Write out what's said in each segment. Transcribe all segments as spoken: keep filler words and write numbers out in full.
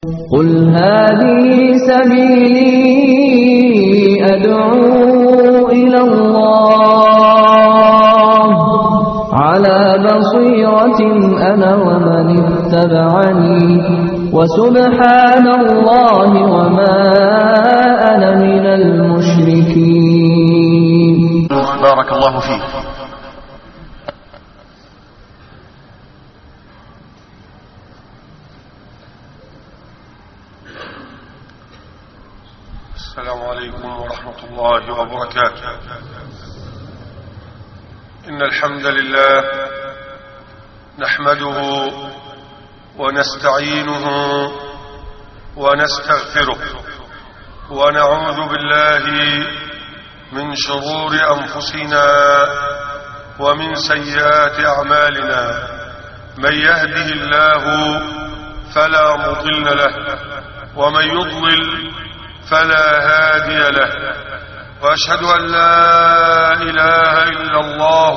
قل هذه سبيلي أدعو إلى الله على بصيرة أنا ومن اتبعني وسبحان الله وما أنا من المشركين. بارك الله فيك. السلام عليكم ورحمة الله وبركاته. إن الحمد لله نحمده ونستعينه ونستغفره ونعوذ بالله من شرور أنفسنا ومن سيئات أعمالنا. من يهده الله فلا مضل له ومن يضلل فلا هادي له، وأشهد أن لا إله إلا الله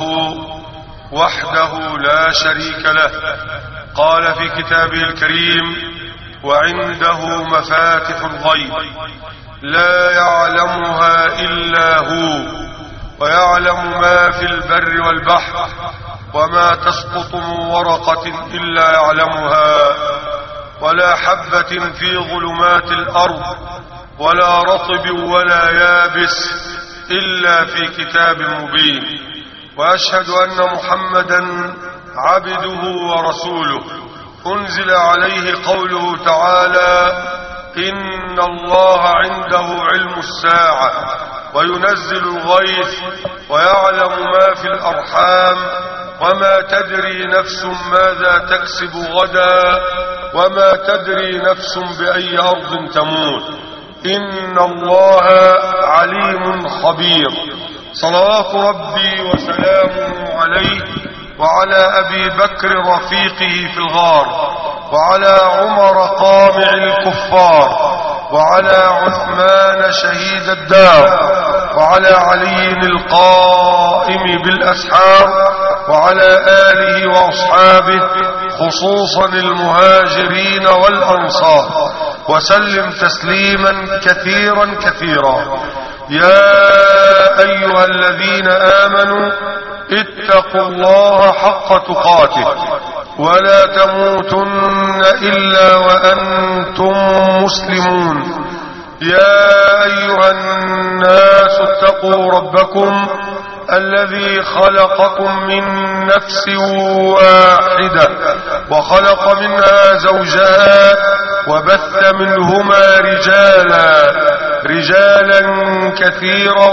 وحده لا شريك له. قال في كتابه الكريم: وعنده مفاتح الغيب لا يعلمها إلا هو ويعلم ما في البر والبحر وما تسقط من ورقة إلا يعلمها ولا حبة في ظلمات الأرض ولا رطب ولا يابس إلا في كتاب مبين. وأشهد أن محمدا عبده ورسوله أنزل عليه قوله تعالى: إن الله عنده علم الساعة وينزل الغيث ويعلم ما في الأرحام وما تدري نفس ماذا تكسب غدا وما تدري نفس بأي أرض تموت. إن الله عليم خبير. صلوات ربي وسلامه عليه وعلى أبي بكر رفيقه في الغار وعلى عمر قامع الكفار وعلى عثمان شهيد الدار وعلى علي القائم بالأسحار وعلى آله وأصحابه خصوصا المهاجرين والأنصار وسلم تسليما كثيرا كثيرا. يا أيها الذين آمنوا اتقوا الله حق تقاته ولا تموتن إلا وأنتم مسلمون. يا أيها الناس اتقوا ربكم الذي خلقكم من نفس واحدة وخلق منها زوجها وبث منهما رجالا رجالا كثيرا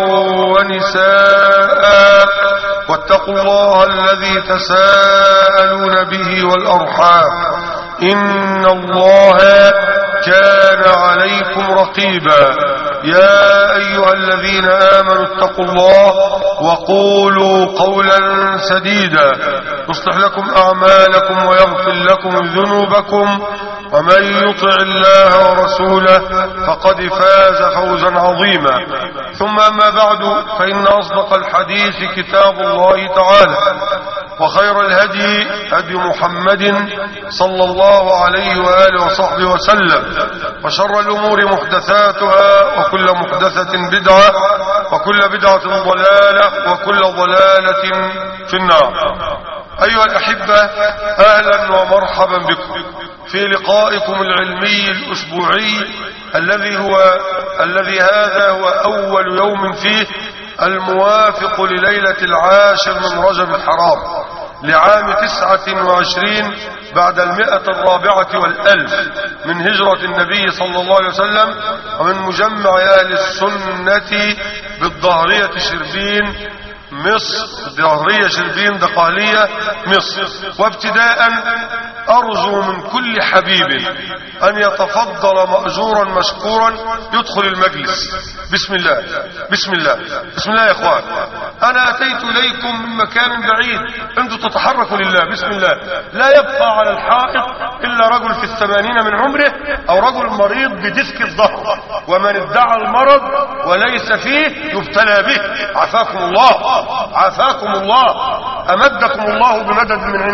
ونساء واتقوا الله الذي تساءلون به والأرحام إن الله كان عليكم رقيبا. يا أيها الذين آمنوا اتقوا الله وقولوا قولا سديدا يصلح لكم أعمالكم ويغفر لكم ذنوبكم ومن يطع الله ورسوله فقد فاز فوزا عظيما. ثم أما بعد، فإن أصدق الحديث كتاب الله تعالى وخير الهدي هدي محمد صلى الله عليه وآله وصحبه وسلم وشر الأمور محدثاتها وكل محدثة بدعة وكل بدعة ضلالة وكل ضلالة في النار. أيها الأحبة، أهلا ومرحبا بكم في لقائكم العلمي الأسبوعي الذي هو الذي هذا هو أول يوم فيه الموافق لليلة العاشر من رجب الحرام لعام تسعة وعشرين بعد المئة الرابعة والألف من هجرة النبي صلى الله عليه وسلم ومن مجمع أهل السنة بالظهرية شربين مصر، ظهرية شربين دقهلية مصر. وابتداء أرجو من كل حبيب أن يتفضل مأجورا مشكورا يدخل المجلس. بسم الله بسم الله بسم الله يا إخوان. أنا أتيت إليكم من مكان بعيد، أنتم تتحركوا لله. بسم الله. لا يبقى على الحائط إلا رجل في الثمانين من عمره أو رجل مريض بدفك الظهر، ومن ادعى المرض وليس فيه يبتلى به. عافاكم الله عافاكم الله، أمدكم الله بمدد من عندي.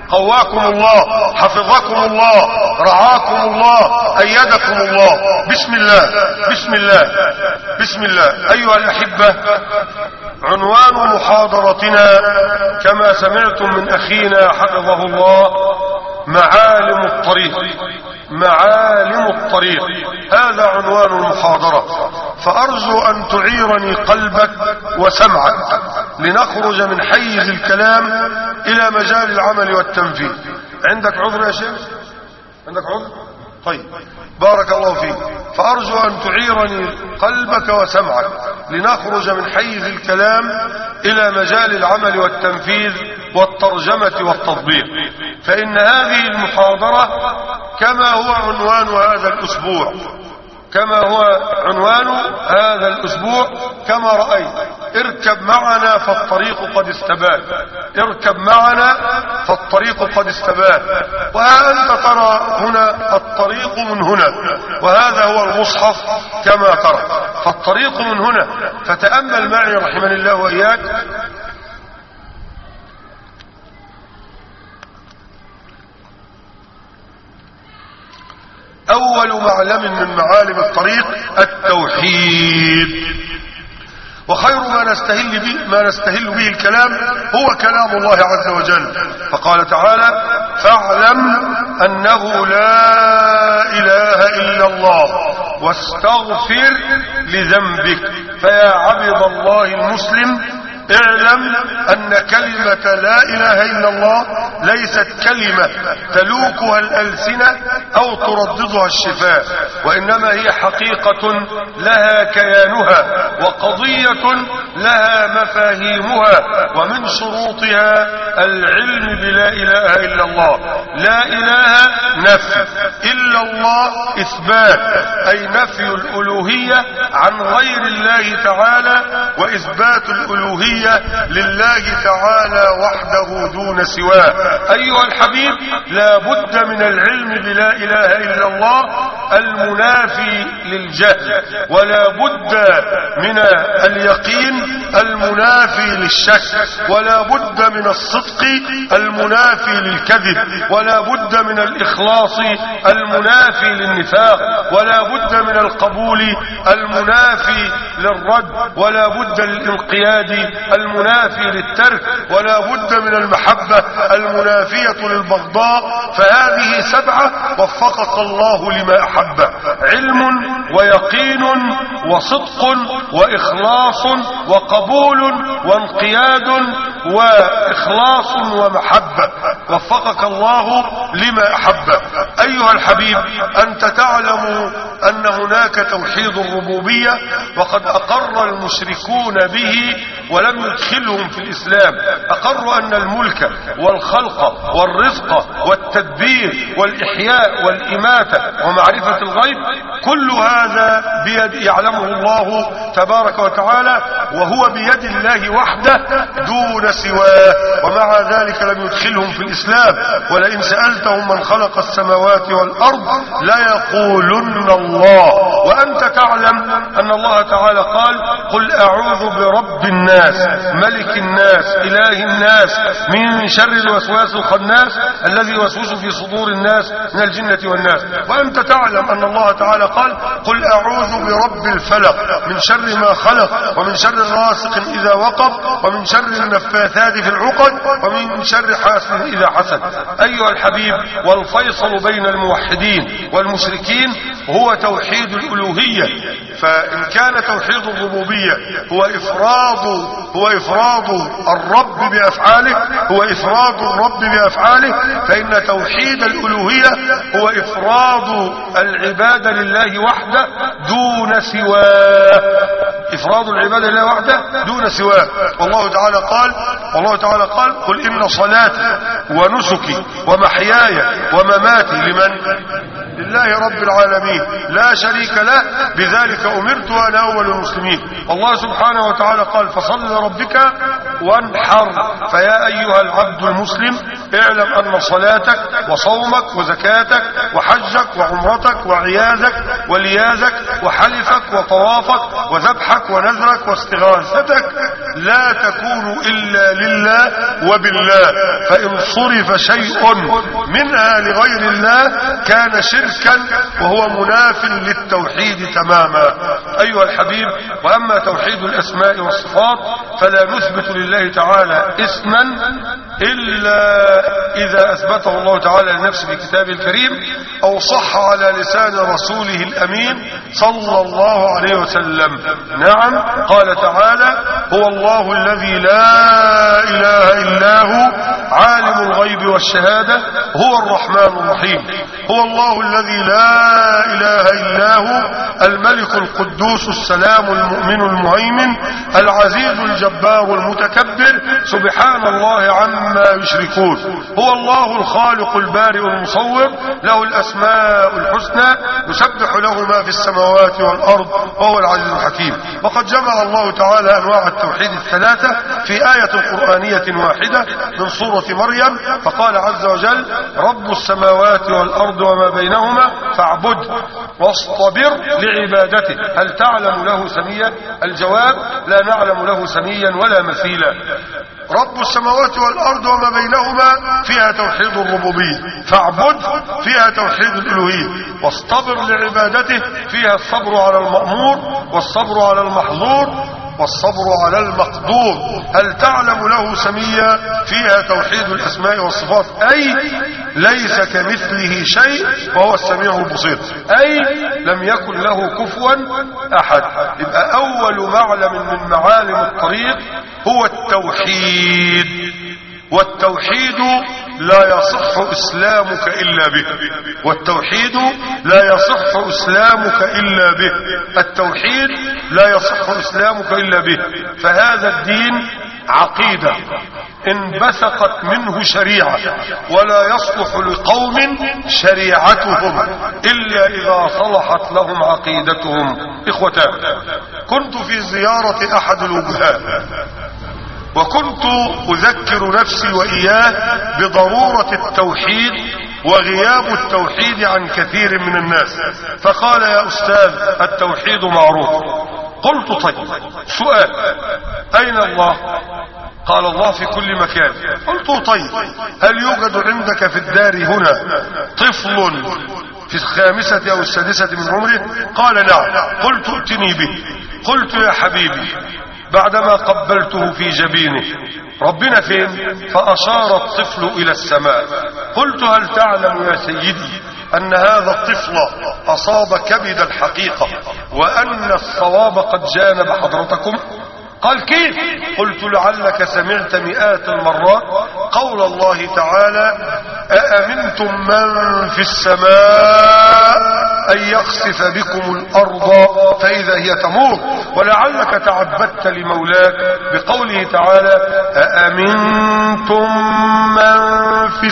قواكم الله، حفظكم الله، رعاكم الله، أيدكم الله. بسم الله بسم الله بسم الله. أيها الأحبة، عنوان محاضرتنا كما سمعتم من أخينا حفظه الله معالم الطريق. معالم الطريق هذا عنوان المحاضرة، فأرجو أن تعيرني قلبك وسمعك لنخرج من حيز الكلام إلى مجال العمل والتنفيذ. عندك عذر يا شيخ؟ عندك عذر؟ طيب، بارك الله فيك. فأرجو أن تعيرني قلبك وسمعك لنخرج من حيز الكلام إلى مجال العمل والتنفيذ والترجمة والتطبيق. فإن هذه المحاضرة كما هو عنوان هذا الأسبوع كما هو عنوان هذا الأسبوع كما رأيت، اركب معنا فالطريق قد استبان. اركب معنا فالطريق قد استبان. وها أنت ترى هنا الطريق من هنا، وهذا هو المصحف كما ترى، فالطريق من هنا. فتأمل معي رحمني الله وإياك. أول معلم من معالم الطريق التوحيد، وخير ما نستهل به, ما نستهل به الكلام هو كلام الله عز وجل. فقال تعالى: فاعلم أنه لا إله إلا الله واستغفر لذنبك. فيا عبد الله المسلم، اعلم أن كلمة لا إله إلا الله ليست كلمة تلوكها الألسنة أو ترددها الشفاه، وإنما هي حقيقة لها كيانها وقضية لها مفاهيمها، ومن شروطها العلم بلا إله إلا الله. لا إله نفي، إلا الله إثبات، أي نفي الألوهية عن غير الله تعالى وإثبات الألوهية لله تعالى وحده دون سواه. أيها الحبيب، لا بد من العلم بلا إله إلا الله المنافي للجهل، ولا بد من اليقين المنافي للشك، ولا بد من الصدق المنافي للكذب، ولا بد من الإخلاص المنافي للنفاق، ولا بد من القبول المنافي للرد، ولا بد للانقياد المنافي للترك، ولا بد من المحبة المنافية للبغضاء. فهذه سبعة وفقك الله لما أحبه: علم ويقين وصدق وإخلاص وقبول وانقياد وإخلاص ومحبة. وفقك الله لما أحبه. أيها الحبيب، أنت تعلم أن هناك توحيد الربوبية، وقد أقر المشركون به ولم يدخلهم في الإسلام. أقروا أن الملك والخلق والرزق والتدبير والإحياء والإماتة ومعرفة الغيب كل هذا بيد يعلمه الله تبارك وتعالى، وهو بيد الله وحده دون سواه، ومع ذلك لم يدخلهم في الإسلام. ولئن سألتهم من خلق السماوات والأرض ليقولن الله. وأنت تعلم أن الله تعالى قال: قل أعوذ برب الناس، ملك الناس، إله الناس، من شر الوسواس الخناس الذي يوسوس في صدور الناس من الجنة والناس. وأنت تعلم أن الله تعالى قال: قل أعوذ برب الفلق، من شر ما خلق، ومن شر غاسق إذا وقب، ومن شر النفاثات في العقد، ومن شر حاسد إذا حسد. أيها الحبيب، والفيصل بين الموحدين والمشركين هو توحيد الألوهية. فإن كان توحيد الربوبية هو إفراد هو إفراد الرب بأفعاله هو إفراد الرب بأفعاله فإن توحيد الألوهية هو إفراد العبادة لله وحده دون سواه. إفراد العبادة لله وحده دون سواه. والله تعالى قال والله تعالى قال: قل إن صلاتي ونسكي ومحياي ومماتي لمن؟ لله رب العالمين لا شريك له، بذلك أمرت وأنا أول المسلمين. الله سبحانه وتعالى قال: فصل لربك وانحر. فيا أيها العبد المسلم، اعلم أن صلاتك وصومك وزكاتك وحجك وعمرتك وعياذك ولياذك وحلفك وطوافك وذبحك ونذرك واستغاثتك لا تكون إلا لله وبالله، فإن صرف شيء منها لغير الله كان شركا وهو مناف للتوحيد تماما. أيها الحبيب، وأما توحيد الأسماء والصفات فلا نثبت لله تعالى اسما إلا إذا أثبته الله تعالى لنفسه في كتابه الكريم أو صح على لسان رسوله الأمين صلى الله عليه وسلم. نعم، قال تعالى: هو الله الذي لا إله إلا هو عالم الغيب والشهادة هو الرحمن الرحيم. هو الله الذي لا إله إلا هو الملك القدوس السلام المؤمن المهيمن العزيز الجبار المتكبر سبحان الله عما يشركون. هو الله الخالق البارئ المصور له الأسماء الحسنى يسبح له ما في السماوات والأرض وهو العزيز الحكيم. وقد جمع الله تعالى أنواع التوحيد الثلاثة في آية قرآنية واحدة من سورة مريم، فقال عز وجل: رب السماوات والأرض وما بينهما فاعبد واصطبر لعبادته هل تعلم له سميا؟ الجواب: لا نعلم له سميا ولا مثيلا. رب السماوات والأرض وما بينهما فيها توحيد الربوبية، فاعبد فيها توحيد الألوهية، واصطبر لعبادته فيها الصبر على المأمور والصبر على المحظور والصبر على المقدور. هل تعلم له سميا فيها توحيد الأسماء والصفات، أي ليس كمثله شيء وهو السميع البصير، أي لم يكن له كفوا أحد. يبقى أول معلم من معالم الطريق هو التوحيد، والتوحيد لا يصح إسلامك إلا به، والتوحيد لا يصح إسلامك إلا به، التوحيد لا يصح إسلامك إلا به. فهذا الدين عقيدة انبثقت منه شريعة، ولا يصلح لقوم شريعتهم إلا إذا صلحت لهم عقيدتهم. إخوتان، كنت في زيارة أحد الوجهاء وكنت أذكر نفسي وإياه بضرورة التوحيد وغياب التوحيد عن كثير من الناس، فقال: يا أستاذ التوحيد معروف. قلت: طيب سؤال، أين الله؟ قال: الله في كل مكان. قلت: طيب هل يوجد عندك في الدار هنا طفل في الخامسة أو السادسة من عمره؟ قال: نعم. قلت: ائتني به. قلت: يا حبيبي، بعدما قبلته في جبينه: ربنا فين؟ فأشار الطفل إلى السماء. قلت: هل تعلم يا سيدي أن هذا الطفل أصاب كبد الحقيقة وأن الصواب قد جانب حضرتكم؟ قال: كيف؟ قلت: لعلك سمعت مئات المرات قول الله تعالى: أأمنتم من في السماء أن يخسف بكم الأرض فإذا هي تمور. ولعلك تعبدت لمولاك بقوله تعالى: أأمنتم من في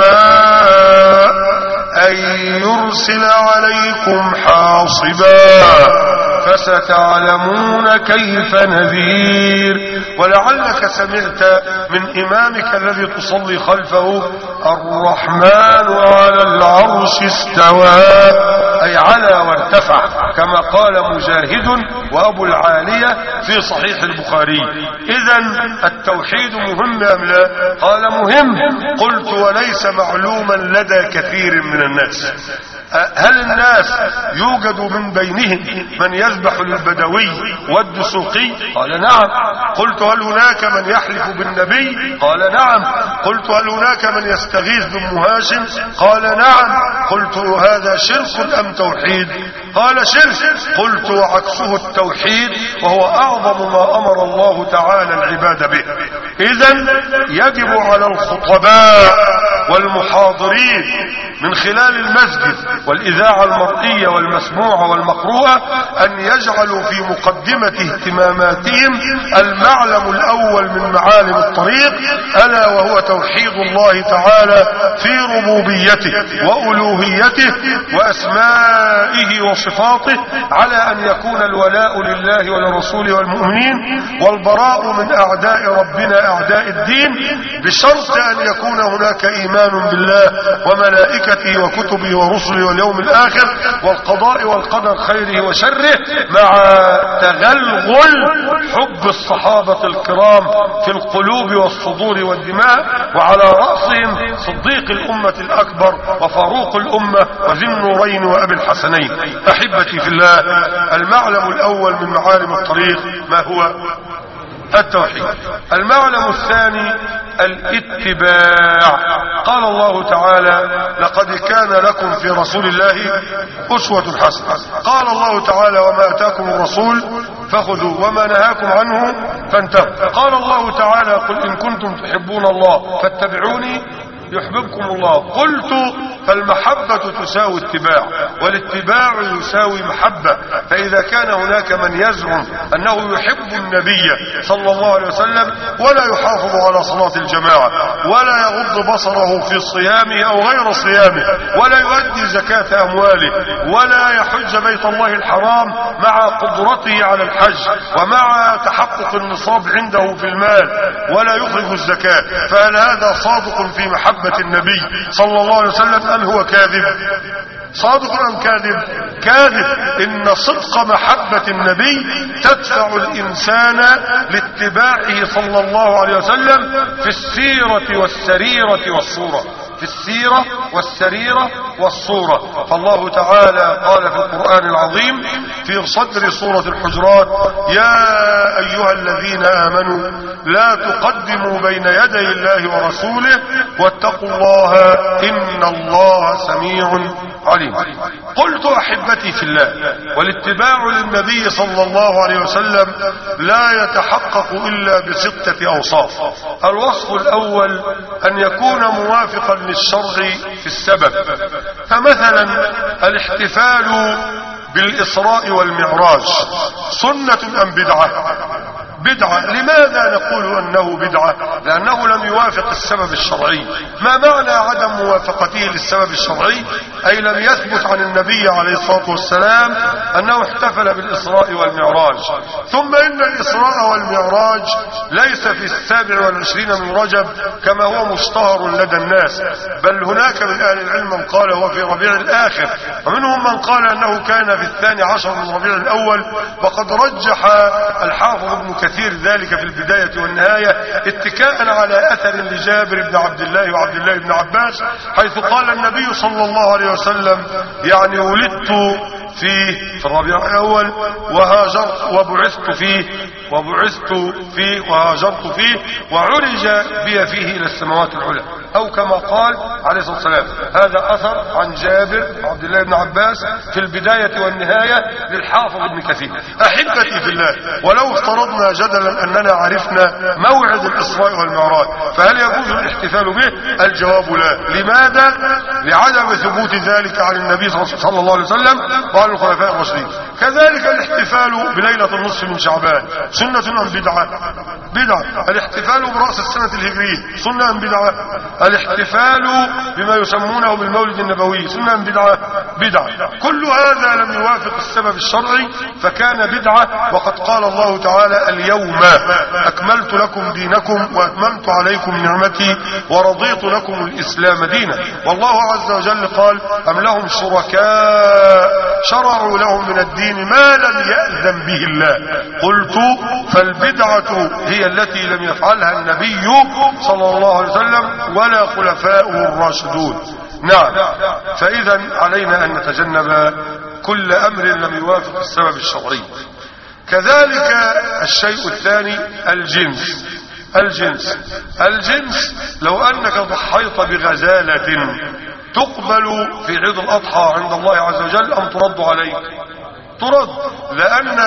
السماء أن يرسل عليكم حاصبا فستعلمون كيف نذير. ولعلك سمعت من إمامك الذي تصلي خلفه: الرحمن على العرش استوى، أي على وارتفع، كما قال مجاهد وأبو العالية في صحيح البخاري. إذن التوحيد مهم أم لا؟ قال: مهم. قلت: وليس معلوما لدى كثير من الناس. هل الناس يوجد من بينهم من يذبح للبدوي والدسوقي؟ قال: نعم. قلت: هل هناك من يحلف بالنبي؟ قال: نعم. قلت: هل هناك من يستغيث بأم هاشم؟ قال: نعم. قلت: هذا شرك أم توحيد؟ قال: شرك. قلت: وعكسه التوحيد، وهو أعظم ما أمر الله تعالى العباد به. إذن يجب على الخطباء والمحاضرين من خلال المسجد والإذاعة المرئية والمسموعة والمقروءة أن يجعلوا في مقدمة اهتماماتهم المعلم الأول من معالم الطريق، ألا وهو توحيد الله تعالى في ربوبيته وألوهيته وأسمائه وصفاته، على أن يكون الولاء لله ولرسوله والمؤمنين، والبراء من أعداء ربنا أعداء الدين، بشرط أن يكون هناك إيمان إيمان بالله وملائكته وكتبه ورسله واليوم الآخر والقضاء والقدر خيره وشره، مع تغلغل حب الصحابة الكرام في القلوب والصدور والدماء، وعلى رأسهم صديق الأمة الأكبر وفاروق الأمة وذي النورين وأبي الحسنين. أحبتي في الله، المعلم الأول من معالم الطريق ما هو؟ التوحيد. المعلم الثاني الاتباع. قال الله تعالى: لقد كان لكم في رسول الله أسوة حسنة. قال الله تعالى: وما أتاكم الرسول فخذوا وما نهاكم عنه فانتهوا. قال الله تعالى: قل إن كنتم تحبون الله فاتبعوني يحببكم الله. قلت: فالمحبة تساوي اتباع، والاتباع يساوي محبة. فإذا كان هناك من يزعم أنه يحب النبي صلى الله عليه وسلم ولا يحافظ على صلاة الجماعة ولا يغض بصره في صيامه أو غير صيامه ولا يؤدي زكاة أمواله ولا يحج بيت الله الحرام مع قدرته على الحج ومع تحقق النصاب عنده في المال ولا يخرج الزكاة، فهل هذا صادق في محبة النبي صلى الله عليه وسلم أم هو كاذب؟ صادق أم كاذب؟ كاذب. إن صدق محبة النبي تدفع الإنسان لاتباعه صلى الله عليه وسلم في السيرة والسريرة والصورة، في السيرة والسريرة والصورة. فالله تعالى قال في القرآن العظيم في صدر سورة الحجرات: يا أيها الذين آمنوا لا تقدموا بين يدي الله ورسوله واتقوا الله إن الله سميع عليم. قلت: أحبتي في الله، والاتباع للنبي صلى الله عليه وسلم لا يتحقق إلا بستة أوصاف. الوصف الأول أن يكون موافقا للشرع في السبب. فمثلا الاحتفال بالإسراء والمعراج سنة أم بدعة؟ بدعة. لماذا نقول أنه بدعة؟ لأنه لم يوافق السبب الشرعي. ما معنى عدم موافقته للسبب الشرعي؟ أي لم يثبت عن النبي عليه الصلاة والسلام أنه احتفل بالإسراء والمعراج. ثم إن الإسراء والمعراج ليس في السابع والعشرين من رجب كما هو مشتهر لدى الناس، بل هناك من أهل العلم من قال هو في ربيع الآخر، ومنهم من قال أنه كان في الثاني عشر من ربيع الأول. وقد رجح الحافظ ابن كثير ذلك في البداية والنهاية اتكاء على أثر لجابر بن عبد الله وعبد الله بن عباس، حيث قال النبي صلى الله عليه وسلم: يعني ولدت فيه في الربيع الأول وهاجرت وبعثت فيه وبعثت فيه وهاجرت فيه وعرج بي فيه إلى السماوات العلى، أو كما قال عليه الصلاة والسلام. هذا أثر عن جابر عبد الله بن عباس في البداية والنهاية للحافظ ابن كثير. أحبتي في الله، ولو افترضنا جدلا أننا عرفنا موعد الإسراء والمعراج، فهل يجوز الاحتفال به؟ الجواب لا. لماذا؟ لعدم ثبوت ذلك عن النبي صلى الله عليه وسلم وعن الخلفاء الراشدين. كذلك الاحتفال بليلة النصف من شعبان سنة أم بدعة؟ بدعة. الاحتفال برأس السنة الهجرية سنة أم بدعة؟ الاحتفال بما يسمونه بالمولد النبوي سنة أم بدعة؟ بدعة. كل هذا لم يوافق السبب الشرعي فكان بدعة. وقد قال الله تعالى: اليوم أكملت لكم دينكم وأتممت عليكم نعمتي ورضيت لكم الإسلام دينا. والله عز وجل قال: أم لهم شركاء شرعوا لهم من الدين ما لم يأذن به الله. قلت: فالبدعة هي التي لم يفعلها النبي صلى الله عليه وسلم ولا خلفاؤه الراشدون. نعم. فإذا علينا أن نتجنب كل أمر لم يوافق السبب الشرعي. كذلك الشيء الثاني الجنس. الجنس الجنس لو أنك ضحيت بغزالة تقبل في عيد الأضحى عند الله عز وجل أم ترد عليك؟ ترد، لأن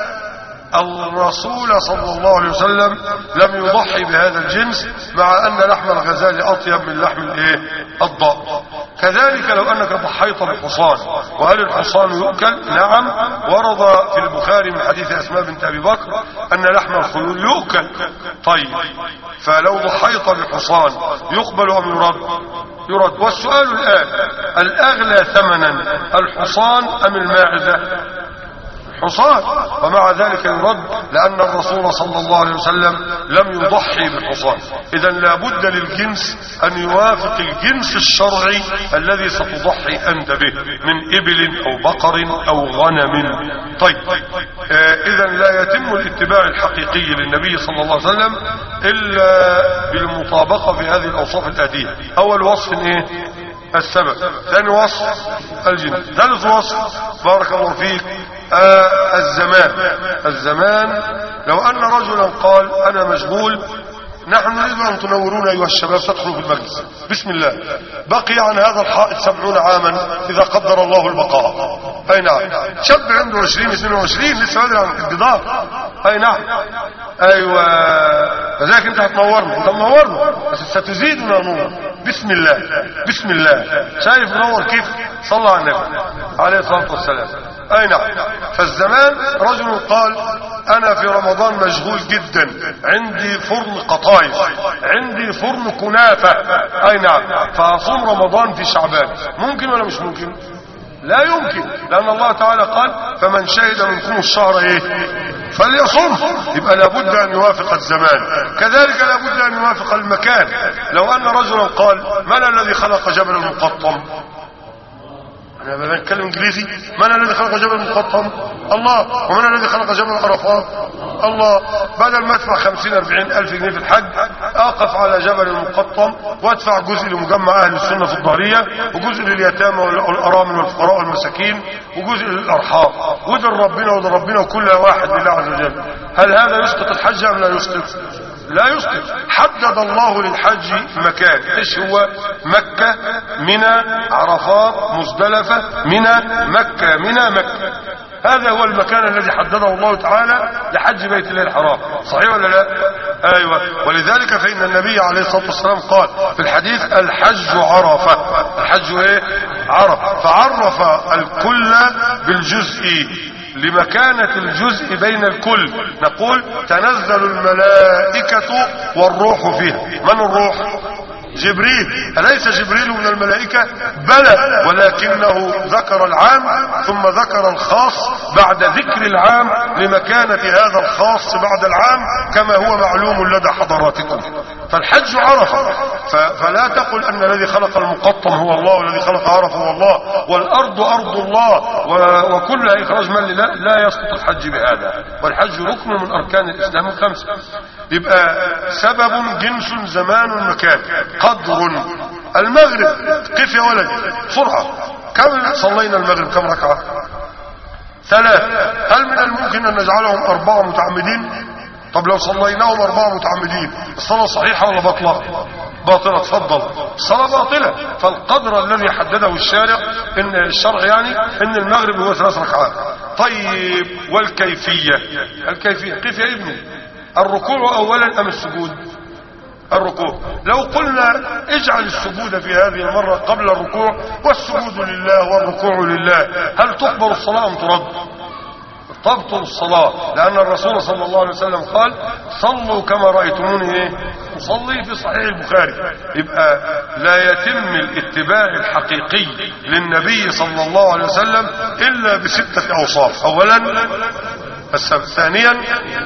الرسول صلى الله عليه وسلم لم يضحي بهذا الجنس، مع أن لحم الغزال أطيب من لحم الايه الضأن. كذلك لو أنك ضحيت بحصان، وهل الحصان يؤكل؟ نعم، ورد في البخاري من حديث أسماء بنت أبي بكر أن لحم الخيول يؤكل. طيب، فلو ضحيت بحصان يقبل أم يرد؟ يرد. والسؤال الآن: الأغلى ثمنا الحصان أم الماعزة؟ حصان، ومع ذلك يرد لأن الرسول صلى الله عليه وسلم لم يضحي بالحصان. إذا لابد للجنس أن يوافق الجنس الشرعي الذي ستضحي أنت به من إبل أو بقر أو غنم. طيب، آه إذا لا يتم الاتباع الحقيقي للنبي صلى الله عليه وسلم إلا بالمطابقة في هذه الأوصاف الآتية. أول وصف إيه؟ السبب. ثاني وصف الجنس. ثالث وصف بارك الله فيك آه الزمان. الزمان لو أن رجلا قال أنا مشغول، نحن نريد أن تنورون أيها الشباب تدخلوا في المجلس، بسم الله، بقي عن هذا الحائط سبعون عاما إذا قدر الله البقاء. أي نعم. شاب عنده عشرين اثنين وعشرين لسه بدري عن الجدار. أي نعم. أيوة، فذلك أنت هتنورنا، أنت منورنا بس ستزيدنا نور. بسم الله بسم الله. شايف نور كيف؟ صلى على النبي عليه الصلاة والسلام. أي نعم. فالزمان رجل قال أنا في رمضان مشغول جدا، عندي فرن قطايف، عندي فرن كنافة. أي نعم. فأصوم رمضان في شعبان. ممكن ولا مش ممكن؟ لا يمكن، لأن الله تعالى قال فمن شهد منكم الشهر ايه فليصم. يبقى لابد أن يوافق الزمان، كذلك لابد أن يوافق المكان. لو أن رجلا قال من الذي خلق جبل المقطم؟ أنا بتكلم إنجليزي. من الذي خلق جبل المقطم؟ الله. ومن الذي خلق جبل عرفات؟ الله. بدل ما ادفع خمسين أربعين ألف جنيه في الحج، أقف على جبل المقطم وادفع جزء لمجمع أهل السنة في الظهرية، وجزء لليتامى والأرامل والفقراء والمساكين، وجزء للأرحام، ودر ربنا ودر ربنا وكل واحد لله عز وجل. هل هذا يسقط الحج أم لا يسقط؟ لا يسقط. حدد الله للحج مكان، ايش هو؟ مكة، منى، عرفات، مزدلفة، منى، مكة، منى، مكة. هذا هو المكان الذي حدده الله تعالى لحج بيت الله الحرام. صحيح ولا لا؟ ايوه. ولذلك فإن النبي عليه الصلاة والسلام قال في الحديث الحج عرفة. الحج ايه؟ عرفة. فعرف الكل بالجزء لمكانة الجزء بين الكل. نقول تنزل الملائكة والروح فيها. من الروح؟ جبريل. أليس جبريل من الملائكة؟ بلى، ولكنه ذكر العام ثم ذكر الخاص بعد ذكر العام لمكانة هذا الخاص بعد العام كما هو معلوم لدى حضراتكم. فالحج عرفة. فلا تقل أن الذي خلق المقطم هو الله والذي خلق عرفة هو الله والأرض أرض الله وكلها إخراج من لا, لا يسقط الحج بهذا. والحج ركن من أركان الإسلام الخمسة. يبقى سبب جنس زمان مكان. قدر المغرب. كيف يا ولدي؟ بسرعة. كم صلينا المغرب؟ كم ركعة؟ ثلاث. هل من الممكن أن نجعلهم أربعة متعمدين؟ طب لو صليناهم أربعة متعمدين الصلاة صحيحة ولا باطلة؟ باطلة. تفضل. الصلاة باطلة. فالقدر الذي حدده الشارع إن الشرع يعني إن المغرب هو ثلاث ركعات. طيب والكيفية؟ الكيفية كيف يا ابني؟ الركوع أولا أم السجود؟ الركوع. لو قلنا اجعل السجود في هذه المرة قبل الركوع والسجود لله والركوع لله، هل تقبل الصلاة أم ترد؟ تبطل الصلاة، لأن الرسول صلى الله عليه وسلم قال صلوا كما رأيتموني ايه أصلي في صحيح البخاري. يبقى لا يتم الاتباع الحقيقي للنبي صلى الله عليه وسلم إلا بستة أوصاف. أولا السبب، ثانيا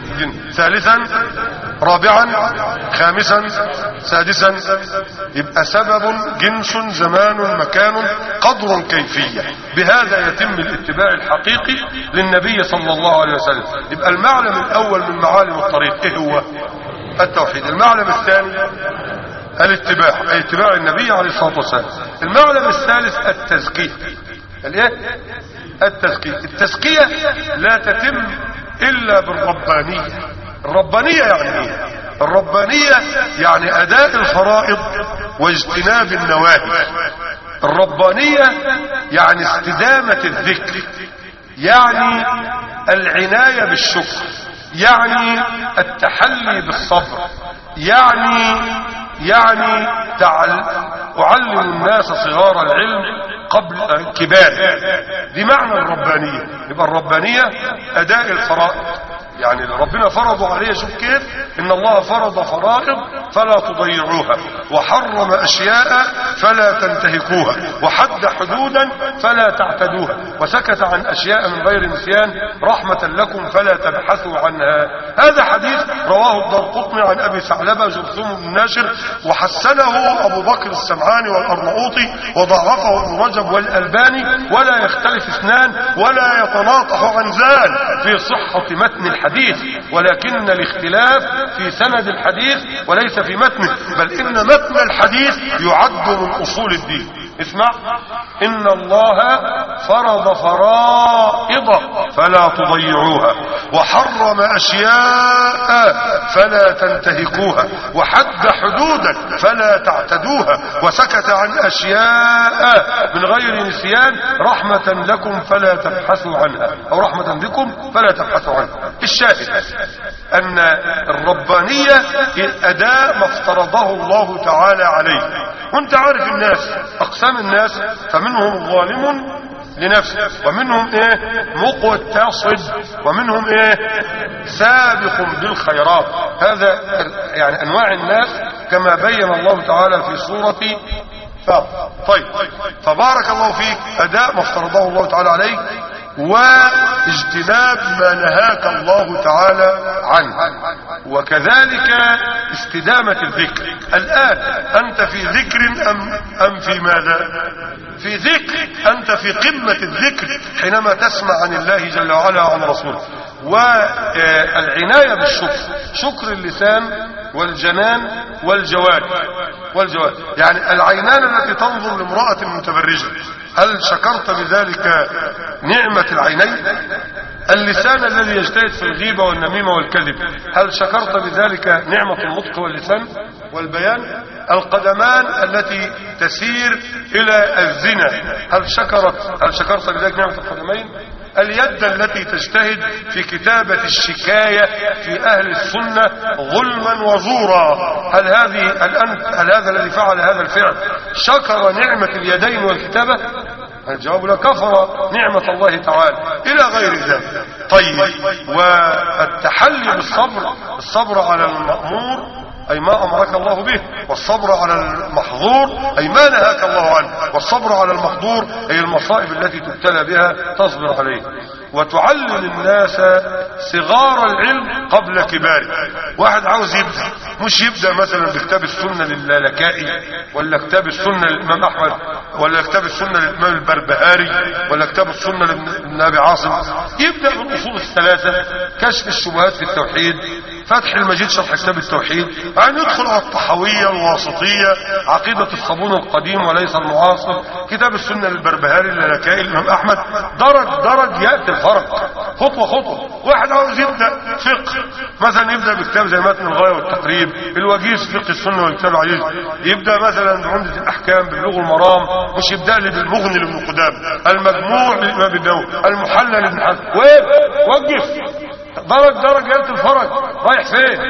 ثالثا رابعا خامسا سادسا. يبقى سبب جنس زمان مكان قدر كيفية. بهذا يتم الاتباع الحقيقي للنبي صلى الله عليه وسلم. يبقى المعلم الأول من معالم الطريق ايه هو؟ التوحيد. المعلم الثاني الاتباع، أي اتباع النبي عليه الصلاة والسلام. المعلم الثالث التزكية. الايه؟ التزكية. التزكية لا تتم إلا بالربانية. الربانية يعني ايه؟ الربانية يعني أداء الفرائض واجتناب النواهي. الربانية يعني استدامة الذكر، يعني العناية بالشكر، يعني التحلي بالصبر، يعني يعني تعل... أعلم الناس صغار العلم قبل كبار. دي معنى الربانية. يبقى الربانية أداء الفرائض يعني ربنا فرضوا عليه. شوف كيف ان الله فرض فرائض فلا تضيعوها، وحرم اشياء فلا تنتهكوها، وحد حدودا فلا تعتدوها، وسكت عن اشياء من غير نسيان رحمة لكم فلا تبحثوا عنها. هذا حديث رواه الدارقطني عن ابي ثعلبة جرثوم بن ناشر، وحسنه ابو بكر السمعاني والارناؤوطي، وضعفه ابن رجب والالباني، ولا يختلف اثنان ولا يتناطح عن ذلك في صحة متن الحديث، ولكن الاختلاف في سند الحديث وليس في متنه، بل ان متن الحديث يعد من اصول الدين. اسمع، ان الله فرض فرائض فلا تضيعوها، وحرم اشياء فلا تنتهكوها، وحد حدودا فلا تعتدوها، وسكت عن اشياء من غير نسيان رحمة لكم فلا تبحثوا عنها، او رحمة بكم فلا تبحثوا عنها. الشاهد ان الربانية اداء ما افترضه الله تعالى عليه. وانت عارف الناس اقسام الناس، فمنهم ظالم لنفسه، ومنهم ايه مقتصد، ومنهم ايه سابق بالخيرات. هذا يعني انواع الناس كما بين الله تعالى في سورة فاطر. طيب، فبارك الله فيك اداء ما افترضه الله تعالى عليك، واجتناب ما نهاك الله تعالى عنه، وكذلك استدامة الذكر. الآن أنت في ذكر أم, أم في ماذا؟ في ذكر. أنت في قمة الذكر حينما تسمع عن الله جل وعلا وعن رسوله. والعناية بالشكر، شكر اللسان والجنان والجوارح والجوارح، يعني العينان التي تنظر لامرأة متبرجة، هل شكرت بذلك نعمة العينين؟ اللسان الذي يجتهد في الغيبة والنميمة والكذب، هل شكرت بذلك نعمة النطق واللسان والبيان؟ القدمان التي تسير إلى الزنا، هل شكرت هل شكرت بذلك نعمة القدمين؟ اليد التي تجتهد في كتابة الشكاية في أهل السنة ظلما وزورا، هل هذه الآن هل هذا الذي فعل هذا الفعل شكر نعمة اليدين والكتابة؟ الجواب لا، كفر نعمة الله تعالى إلى غير ذلك. طيب، والتحلي بالصبر، الصبر على المأمور أي ما أمرك الله به، والصبر على المحظور أي ما نهاك الله عنه، والصبر على المحظور أي المصائب التي تبتلى بها تصبر عليه. وتعلم الناس صغار العلم قبل كباره. واحد عاوز يبدأ، مش يبدأ مثلا بكتاب السنة للالكائي، ولا كتاب السنة للإمام أحمد، ولا كتاب السنة للإمام البربهاري، ولا كتاب السنة لابن أبي عاصم. يبدأ بالأصول الثلاثة، كشف الشبهات في التوحيد، فتح المجيد شرح كتاب التوحيد، يعني يدخل على الطحاوية الواسطية، عقيدة الصابون القديم وليس المعاصر، كتاب السنة للبربهاري للالكائي الإمام أحمد. درج درج يأتي الفرق، خطوة خطوة. واحد عاوز يبدأ فقه مثلا، يبدأ بكتاب زي متن الغاية والتقريب، الوجيز فقه السنة والكتاب العزيز. يبدأ مثلا بعمدة الأحكام، بالبلوغ المرام، مش يبدأ لي بالمغني لابن قدامة، المجموع للإمام النووي، المحلل لابن حزم. وين وقف، درج درج يأتي الفرق، رايح فين؟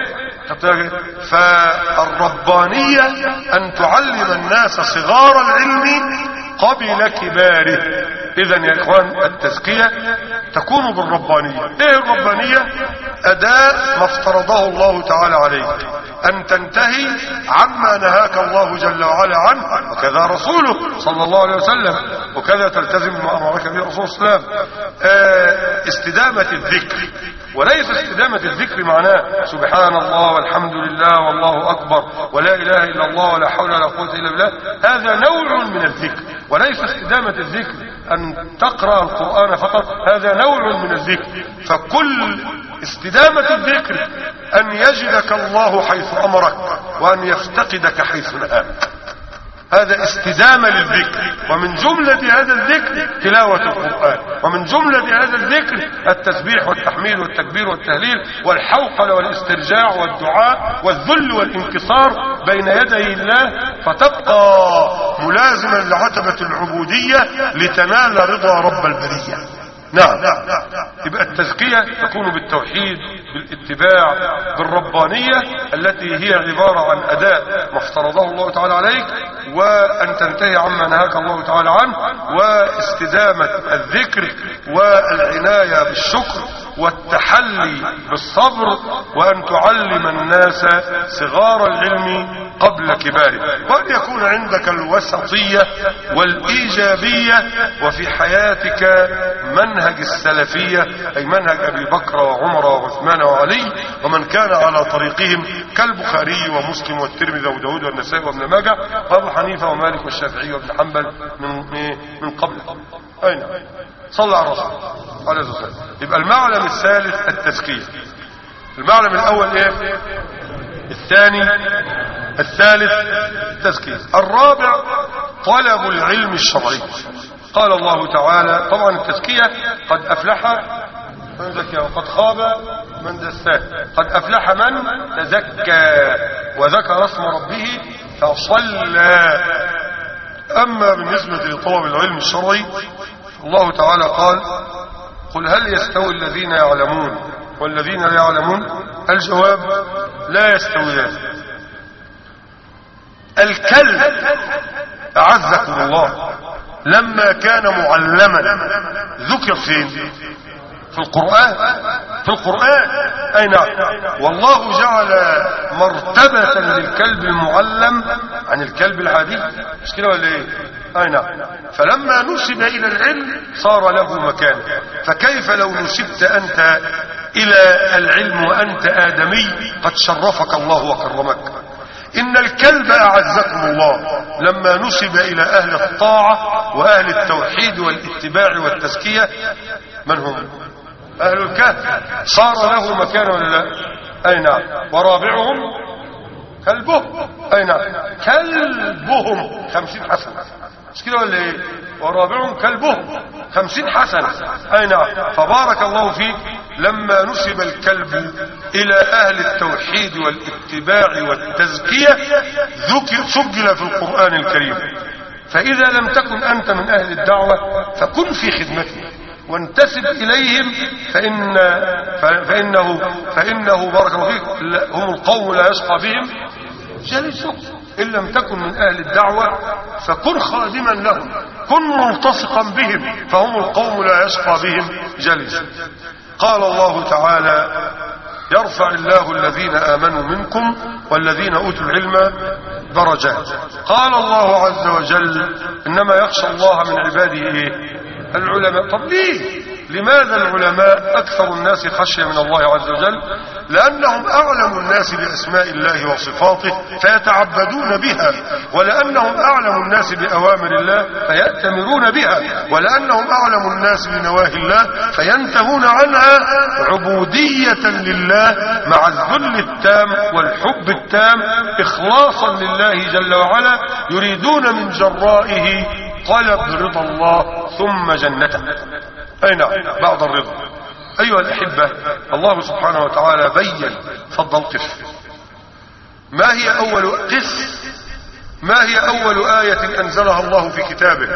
فالربانية أن تعلم الناس صغار العلم قبل كباره. إذن يا إخوان، التزكية تكون بالربانية. إيه الربانية؟ أداء ما افترضه الله تعالى عليك، أن تنتهي عما نهاك الله جل وعلا عنه، وكذا رسوله صلى الله عليه وسلم، وكذا تلتزم ما أمرك به رسول الله. استدامة الذكر، وليس استدامة الذكر معناه سبحان الله والحمد لله والله أكبر ولا إله إلا الله ولا حول ولا قوة إلا بالله. هذا نوع من الذكر، وليس استدامة الذكر أن تقرأ القرآن فقط، هذا نوع من الذكر. فكل استدامة الذكر أن يجدك الله حيث أمرك، وأن يفتقدك حيث نهاك. هذا استدامة للذكر. ومن جملة هذا الذكر تلاوة القرآن، ومن جملة هذا الذكر التسبيح والتحميد والتكبير والتهليل والحوقل والاسترجاع والدعاء والذل والانكسار بين يدي الله، فتبقى ملازما لعتبة العبودية لتنال رضا رب البرية. نعم، يبقى التزكية تكون بالتوحيد بالاتباع بالربانية التي هي عبارة عن أداء ما افترضه الله تعالى عليك، وأن تنتهي عما نهاك الله تعالى عنه، واستدامة الذكر والعناية بالشكر والتحلي بالصبر، وأن تعلم الناس صغار العلم قبل كباره، وأن يكون عندك الوسطية والإيجابية، وفي حياتك منهج السلفية أي منهج أبي بكر وعمر وعثمان وعلي ومن كان على طريقهم كالبخاري ومسلم والترمذي وداود والنسائي وابن ماجه وأبو حنيفة ومالك والشافعي وابن حنبل من من قبل. أين صلى على الرسول عليه الصلاة والسلام. يبقى المعلم الثالث التزكية. المعلم الأول إيه؟ الثاني الثالث التزكية. الرابع طلب العلم الشرعي. قال الله تعالى طبعا التزكية قد أفلح من زكى وقد خاب من دساه. قد أفلح من تزكى وذكر اسم ربه فصلى. أما بالنسبة لطلب العلم الشرعي الله تعالى قال قل هل يستوي الذين يعلمون والذين لا يعلمون؟ الجواب لا يستويان. الكلب أعزكم الله لما كان معلما ذكر فين؟ في القرآن. في القرآن أي نعم. والله جعل مرتبة للكلب المعلم عن الكلب العادي، مش كده ولا ايه؟ أي نعم. فلما نسب إلى العلم صار له مكان، فكيف لو نسبت أنت إلى العلم وأنت آدمي قد شرفك الله وكرمك. إن الكلب أعزكم الله لما نسب إلى أهل الطاعة وأهل التوحيد والاتباع والتزكية من هم؟ أهل الكهف. صار له مكان ولا لا؟ أي نعم. ورابعهم كلبهم. أي نعم. كلبهم خمسين حسنة، مش كده ولا ايه؟ ورابعهم كلبهم خمسين حسنة. أي نعم. فبارك الله فيك لما نسب الكلب إلى أهل التوحيد والاتباع والتزكية ذكر سجل في القرآن الكريم. فإذا لم تكن أنت من أهل الدعوة فكن في خدمتهم وانتسب إليهم، فإن فإنه فإنه بارك الله فيك هم القوم لا يشقى بهم جلسوا. إن لم تكن من أهل الدعوة فكن خادما لهم، كن ملتصقا بهم، فهم القوم لا يشقى بهم جلسوا. قال الله تعالى يرفع الله الذين آمنوا منكم والذين أوتوا العلم درجات. قال الله عز وجل إنما يخشى الله من عباده إيه؟ العلماء. طب ليه؟ لماذا العلماء أكثر الناس خشية من الله عز وجل؟ لأنهم أعلم الناس بأسماء الله وصفاته فيتعبدون بها، ولأنهم أعلم الناس بأوامر الله فيأتمرون بها، ولأنهم أعلم الناس بنواهي الله فينتهون عنها عبودية لله مع الذل التام والحب التام إخلاصا لله جل وعلا، يريدون من جرائه طلب رضا الله ثم جنته. أي نعم بعد الرضا. أيها الأحبة الله سبحانه وتعالى بين. فضل قف. ما هي أول قف ما هي أول آية أنزلها الله في كتابه؟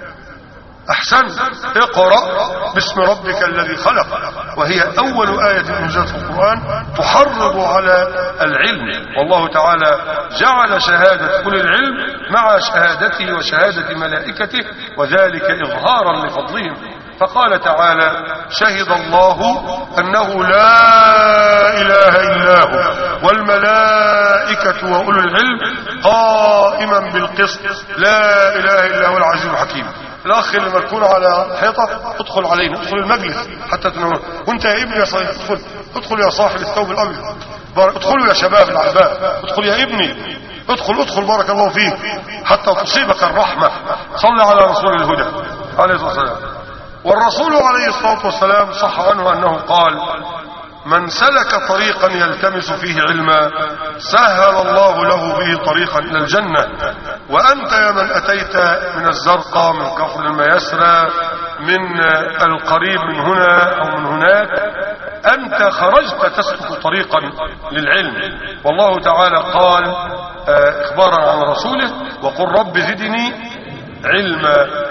أحسن. اقرأ باسم ربك الذي خلق، وهي أول آية أنزلت في القرآن تحرض على العلم. والله تعالى جعل شهادة كل العلم مع شهادته وشهادة ملائكته، وذلك إظهارا لفضلهم. فقال تعالى شهد الله أنه لا إله إلا هو والملائكة وأولو العلم قائما بالقسط لا إله إلا هو العزيز الحكيم. الأخ اللي مركون على حيطة ادخل علينا، ادخل المجلس حتى تنور. وانت يا ابني يا صاحب ادخل ادخل يا صاحب الثوب الأبيض، ادخلوا يا شباب العباء، ادخل يا ابني ادخل ادخل بارك الله فيك حتى تصيبك الرحمة. صل على رسول الهدى عليه الصلاة والسلام. والرسول عليه الصلاة والسلام صح عنه أنه قال من سلك طريقا يلتمس فيه علما سهل الله له به طريقا إلى الجنة. وأنت يا من أتيت من الزرقاء من كفر الميسرى من القريب من هنا أو من هناك، أنت خرجت تسلك طريقا للعلم. والله تعالى قال إخبارا عن رسوله وقل رب زدني علما.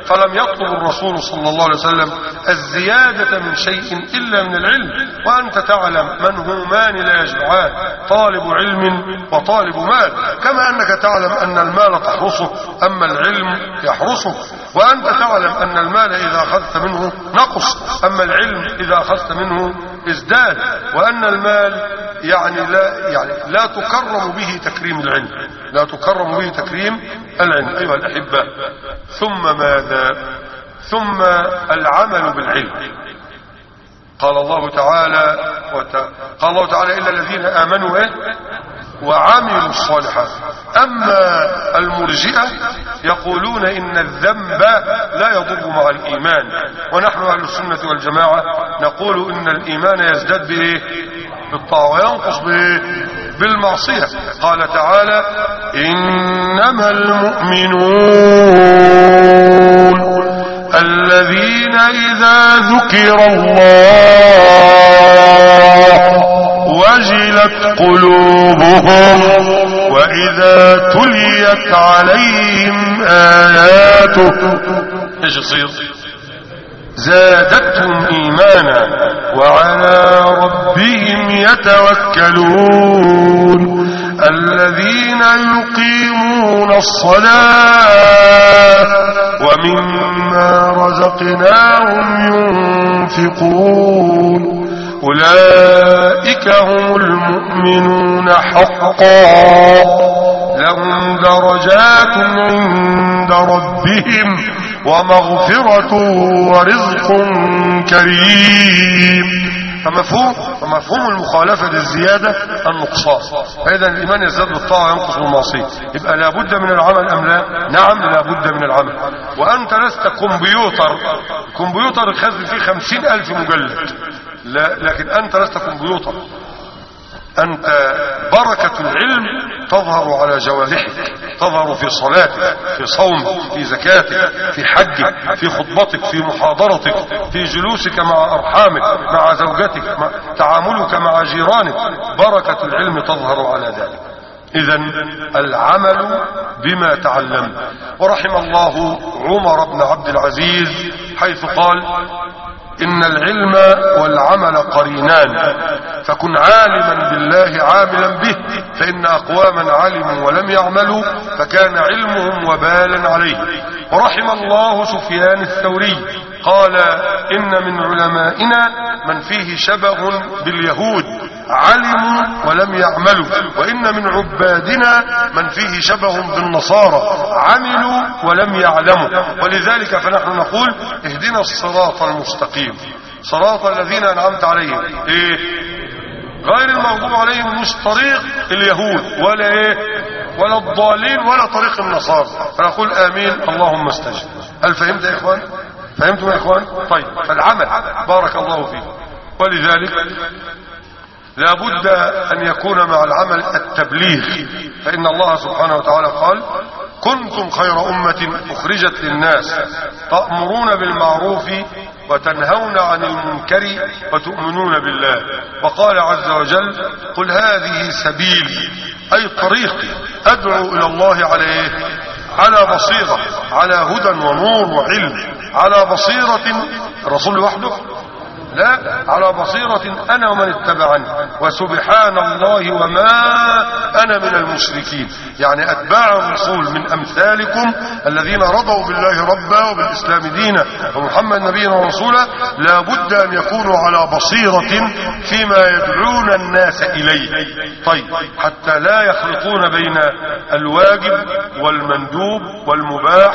فلم يطلب الرسول صلى الله عليه وسلم الزيادة من شيء إلا من العلم. وأنت تعلم منهومان لا يجمعان، طالب علم وطالب مال، كما أنك تعلم أن المال تحرسه أما العلم يحرسه، وأنت تعلم أن المال إذا أخذت منه نقص أما العلم إذا أخذت منه ازداد، وأن المال يعني لا يعني لا تكرم به تكريم العلم، لا تكرم به تكريم العلم. أيها الأحبة، ثم ماذا؟ ثم العمل بالعلم. قال الله تعالى وت... قال الله تعالى إلا الذين آمنوا إيه؟ وعملوا الصالحات. أما المرجئة يقولون إن الذنب لا يضر مع الإيمان، ونحن أهل السنة والجماعة نقول إن الإيمان يزداد بإيه؟ بالطاعة، وينقص بإيه؟ بالمعصية. قال تعالى إنما المؤمنون الذين إذا ذكر الله وجلت قلوبهم وإذا تليت عليهم آياته ايش يصير؟ زادتهم إيمانا وعلى ربهم يتوكلون الذين يقيمون الصلاة ومما رزقناهم ينفقون أولئك هم المؤمنون حقا لهم درجات عند ربهم ومغفرة ورزق كريم. فمفهوم فمفهوم المخالفة للزيادة النقصان، فإذا الإيمان يزداد بالطاعة وينقص بالمعصية. يبقى لابد من العمل أم لا؟ نعم لابد من العمل. وأنت لست كمبيوتر كمبيوتر يخزن فيه خمسين ألف مجلد، لا، لكن أنت لست كمبيوتر، أنت بركة العلم تظهر على جوارحك، تظهر في صلاتك، في صومك، في زكاتك، في حجك، في خطبتك، في محاضرتك، في جلوسك مع أرحامك، مع زوجتك، مع تعاملك مع جيرانك. بركة العلم تظهر على ذلك. إذن العمل بما تعلم. ورحم الله عمر بن عبد العزيز حيث قال إن العلم والعمل قرينان، فكن عالما بالله عاملا به، فإن أقواما علموا ولم يعملوا فكان علمهم وبالا عليه. ورحم الله سفيان الثوري قال إن من علمائنا من فيه شبه باليهود علموا ولم يعملوا، وإن من عبادنا من فيه شبه بالنصارى عملوا ولم يعلموا. ولذلك فنحن نقول اهدنا الصراط المستقيم صراط الذين أنعمت عليهم، إيه؟ غير المغضوب عليهم، مش طريق اليهود ولا إيه ولا الضالين ولا طريق النصارى. فنقول آمين اللهم استجب. هل فهمت يا إخوان؟ فهمتم يا إخوان؟ طيب، فالعمل بارك الله فيه. ولذلك لا بد أن يكون مع العمل التبليغ، فإن الله سبحانه وتعالى قال كنتم خير أمة أخرجت للناس تأمرون بالمعروف وتنهون عن المنكر وتؤمنون بالله. وقال عز وجل قل هذه سبيلي أي طريقي أدعو إلى الله عليه على بصيرة، على هدى ونور وعلم. على بصيرة الرسول وحده؟ لا، على بصيرة أنا ومن اتبعني وسبحان الله وما أنا من المشركين. يعني أتباع الرسول من أمثالكم الذين رضوا بالله ربا وبالإسلام دينا ومحمد نبينا ورسولا لا بد أن يكونوا على بصيرة فيما يدعون الناس إليه. طيب، حتى لا يخلطون بين الواجب والمندوب والمباح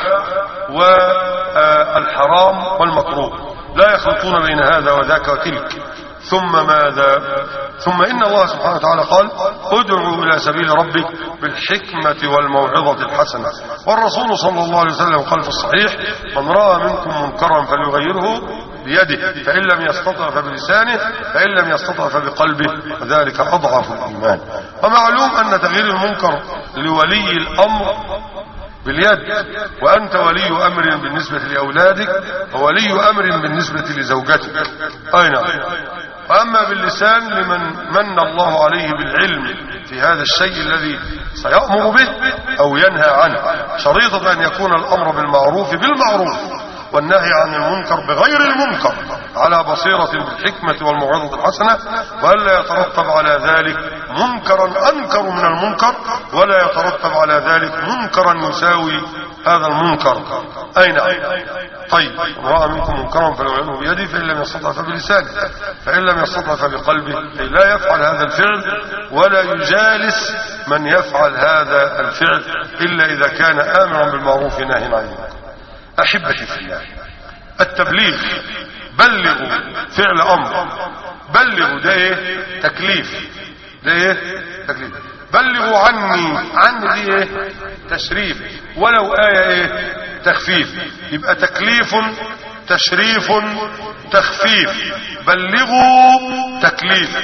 والحرام والمكروه، لا يخلطون بين هذا وذاك وتلك. ثم ماذا؟ ثم إن الله سبحانه وتعالى قال ادعوا إلى سبيل ربك بالحكمة والموعظة الحسنة. والرسول صلى الله عليه وسلم قال في الصحيح من رأى منكم منكرا فليغيره بيده، فإن لم يستطع فبلسانه، فإن لم يستطع فبقلبه، وذلك أضعف الإيمان. ومعلوم أن تغيير المنكر لولي الأمر باليد، وأنت ولي أمر بالنسبة لأولادك وولي أمر بالنسبة لزوجتك. أي نعم. وأما باللسان لمن من الله عليه بالعلم في هذا الشيء الذي سيأمر به أو ينهى عنه، شريطة أن يكون الأمر بالمعروف بالمعروف والنهي عن المنكر بغير المنكر على بصيرة بالحكمة والموعظة الحسنة، وألا يترتب على ذلك منكرا أنكر من المنكر، ولا يترتب على ذلك منكرا يساوي هذا المنكر. أين طيب رأى منكم منكرا فليغيره بيده، فإن لم يستطع فبلسانه، فإن لم يستطع فبقلبه، أي لا يفعل هذا الفعل ولا يجالس من يفعل هذا الفعل إلا إذا كان آمرا بالمعروف ناهيا عن المنكر. أحبتي في الله، التبليغ بلغوا فعل أمر، بلغوا ده ايه تكليف، ده ايه تكليف. بلغوا عني، عني دي ايه تشريف، ولو آية ايه تخفيف، يبقى تكليف تشريف تخفيف. بلغوا تكليف،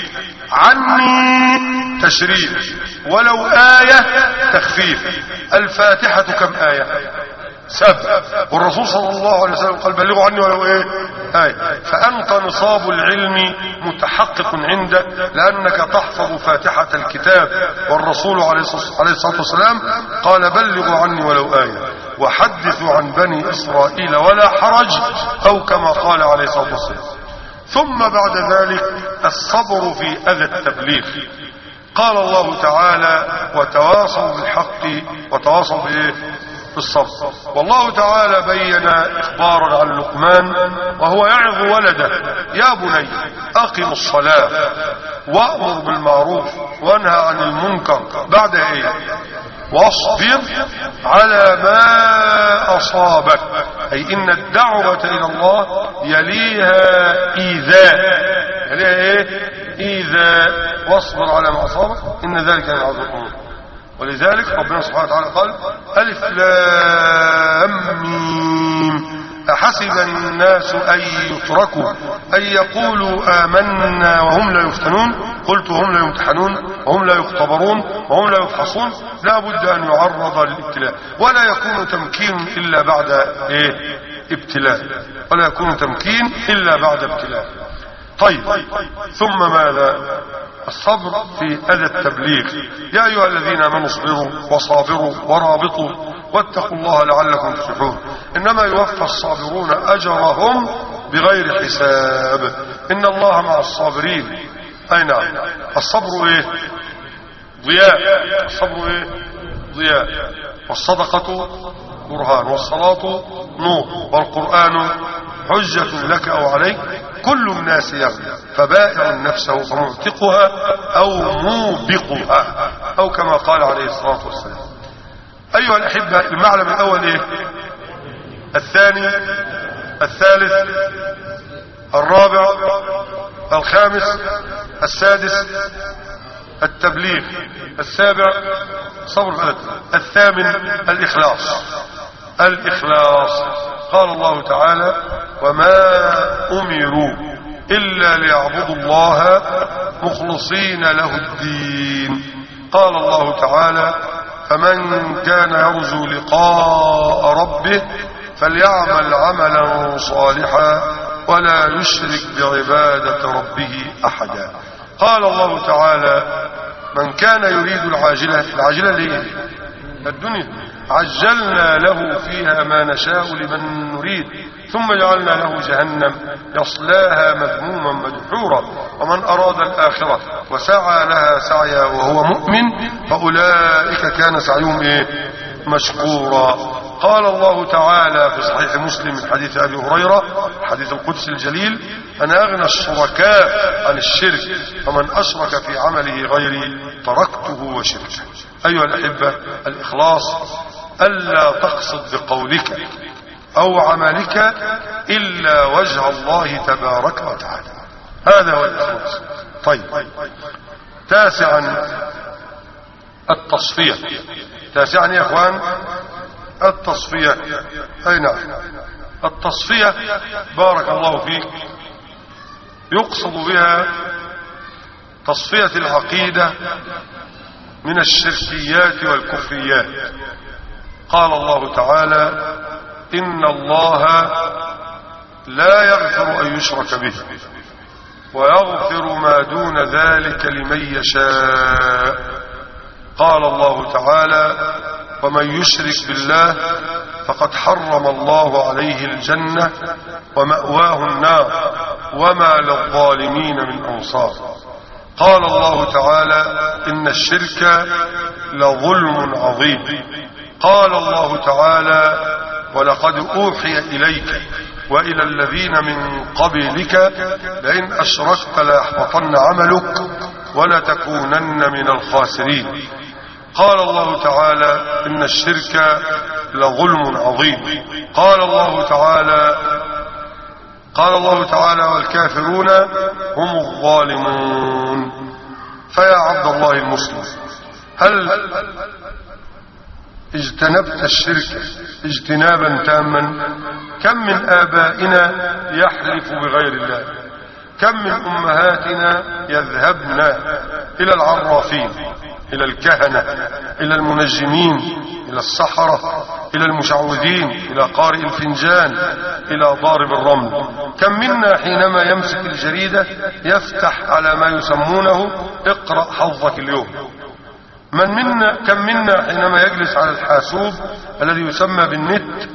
عني تشريف، ولو آية تخفيف. الفاتحة كم آية؟ سبع، والرسول صلى الله عليه وسلم قال بلغوا عني ولو ايه آية. فأنت نصاب العلم متحقق عندك، لأنك تحفظ فاتحة الكتاب، والرسول عليه الصلاة والسلام قال بلغوا عني ولو آية، وحدثوا عن بني إسرائيل ولا حرج، أو كما قال عليه الصلاة والسلام. ثم بعد ذلك الصبر في أذى التبليغ. قال الله تعالى وتواصوا بالحق وتواصوا بايه بالصبر. والله تعالى بين إخبارا عن لقمان وهو يعظ ولده: يا بني أقم الصلاة وأمر بالمعروف وانهى عن المنكر، بعد ايه واصبر على ما أصابك، أي إن الدعوة إلى الله يليها إيذاء، يليها إيه إيذاء. واصبر على ما أصابك إن ذلك من عزم الأمور. ولذلك ربنا سبحانه وتعالى قال: ألف لام ميم أحسب الناس أن يتركوا أن يقولوا آمنا وهم لا يفتنون، قلت وهم لا يمتحنون وهم لا يختبرون وهم لا يفحصون. لا بد أن يعرض للابتلاء، ولا يكون تمكين إلا بعد إيه ابتلاء، ولا يكون تمكين إلا بعد ابتلاء. طيب، ثم ماذا؟ الصبر في أذى التبليغ. يا أيها الذين آمنوا اصبروا وصابروا ورابطوا واتقوا الله لعلكم تفلحون. إنما يوفى الصابرون أجرهم بغير حساب، إن الله مع الصابرين. أي نعم، الصبر إيه ضياء، الصبر إيه ضياء، والصدقة برهان، والصلاة نور، والقرآن حجة لك أو عليك، كل الناس يغنى فبائع نفسه فمعتقها أو موبقها، أو كما قال عليه الصلاة والسلام. أيها الأحبة، المعلم الأول إيه؟ الثاني، الثالث، الرابع، الخامس، السادس التبليغ، السابع صبر الأذى، الثامن الإخلاص. الإخلاص قال الله تعالى: وما أمروا إلا ليعبدوا الله مخلصين له الدين. قال الله تعالى: فمن كان يرجو لقاء ربه فليعمل عملا صالحا ولا يشرك بعبادة ربه أحدا. قال الله تعالى: من كان يريد العاجلة، العاجلة ليه؟ الدنيا، عجلنا له فيها ما نشاء لمن نريد ثم جعلنا له جهنم يصلاها مذموما مدحورا، ومن أراد الآخرة وسعى لها سعيا وهو مؤمن فأولئك كان سعيهم إيه؟ مشكورا. قال الله تعالى في صحيح مسلم من حديث أبي هريرة، حديث القدس الجليل: أنا أغنى الشركاء عن الشرك، فمن أشرك في عمله غيري تركته وشركه. أيها الأحبة، الإخلاص ألا تقصد بقولك أو عملك إلا وجه الله تبارك وتعالى، هذا هو الإخلاص. طيب، تاسعا التصفية. تاسعا يا أخوان التصفية. أي نعم، التصفية بارك الله فيك يقصد بها تصفية العقيدة من الشركيات والكفريات. قال الله تعالى: إن الله لا يغفر أن يشرك به ويغفر ما دون ذلك لمن يشاء. قال الله تعالى: ومن يشرك بالله فقد حرم الله عليه الجنة ومأواه النار وما للظالمين من أنصار. قال الله تعالى إن الشرك لظلم عظيم. قال الله تعالى ولقد أوحي إليك وإلى الذين من قبلك لئن أشركت ليحبطن عملك ولتكونن من الخاسرين. قال الله تعالى إن الشرك لظلم عظيم. قال الله تعالى قال الله تعالى والكافرون هم الظالمون. فيا عبد الله المسلم، هل اجتنبت الشرك اجتنابا تاما؟ كم من آبائنا يحلف بغير الله، كم من أمهاتنا يذهبن إلى العرافين، إلى الكهنة، إلى المنجمين، إلى السحرة، إلى المشعوذين، إلى قارئ الفنجان، إلى ضارب الرمل. كم منا حينما يمسك الجريدة يفتح على ما يسمونه اقرأ حظك اليوم؟ من منا كم منا حينما يجلس على الحاسوب الذي يسمى بالنت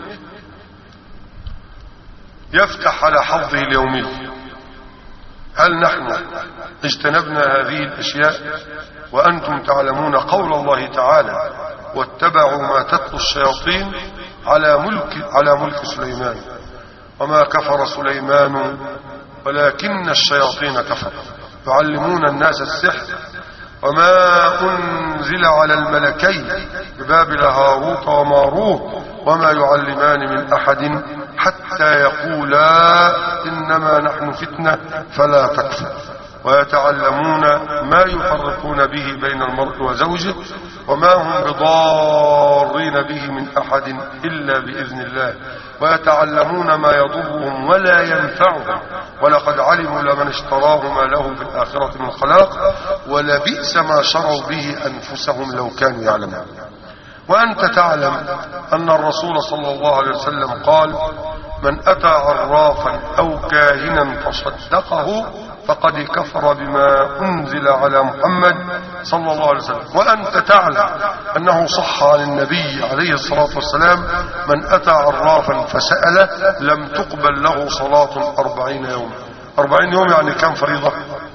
يفتح على حظه اليومي؟ هل نحن اجتنبنا هذه الأشياء؟ وأنتم تعلمون قول الله تعالى واتبعوا ما تتلو الشياطين على ملك, على ملك سليمان وما كفر سليمان ولكن الشياطين كفروا يعلمون الناس السحر وما أنزل على الملكين ببابل هاروت وماروت وما يعلمان من أحد حتى يقولا إنما نحن فتنة فلا تكفر ويتعلمون ما يفرقون به بين المرء وزوجه وما هم بضارين به من أحد إلا بإذن الله ويتعلمون ما يضرهم ولا ينفعهم ولقد علموا لمن اشتراه ما له في الآخرة من خلاق ولبئس ما شروا به أنفسهم لو كانوا يعلمون. وأنت تعلم أن الرسول صلى الله عليه وسلم قال من أتى عرافا أو كاهنا فصدقه فقد كفر بما أنزل على محمد صلى الله عليه وسلم. وأنت تعلم أنه صح عن النبي عليه الصلاة والسلام من أتى عرافا فسأله لم تقبل له صلاة أربعين يوم. أربعين يوم يعني كم فريضة؟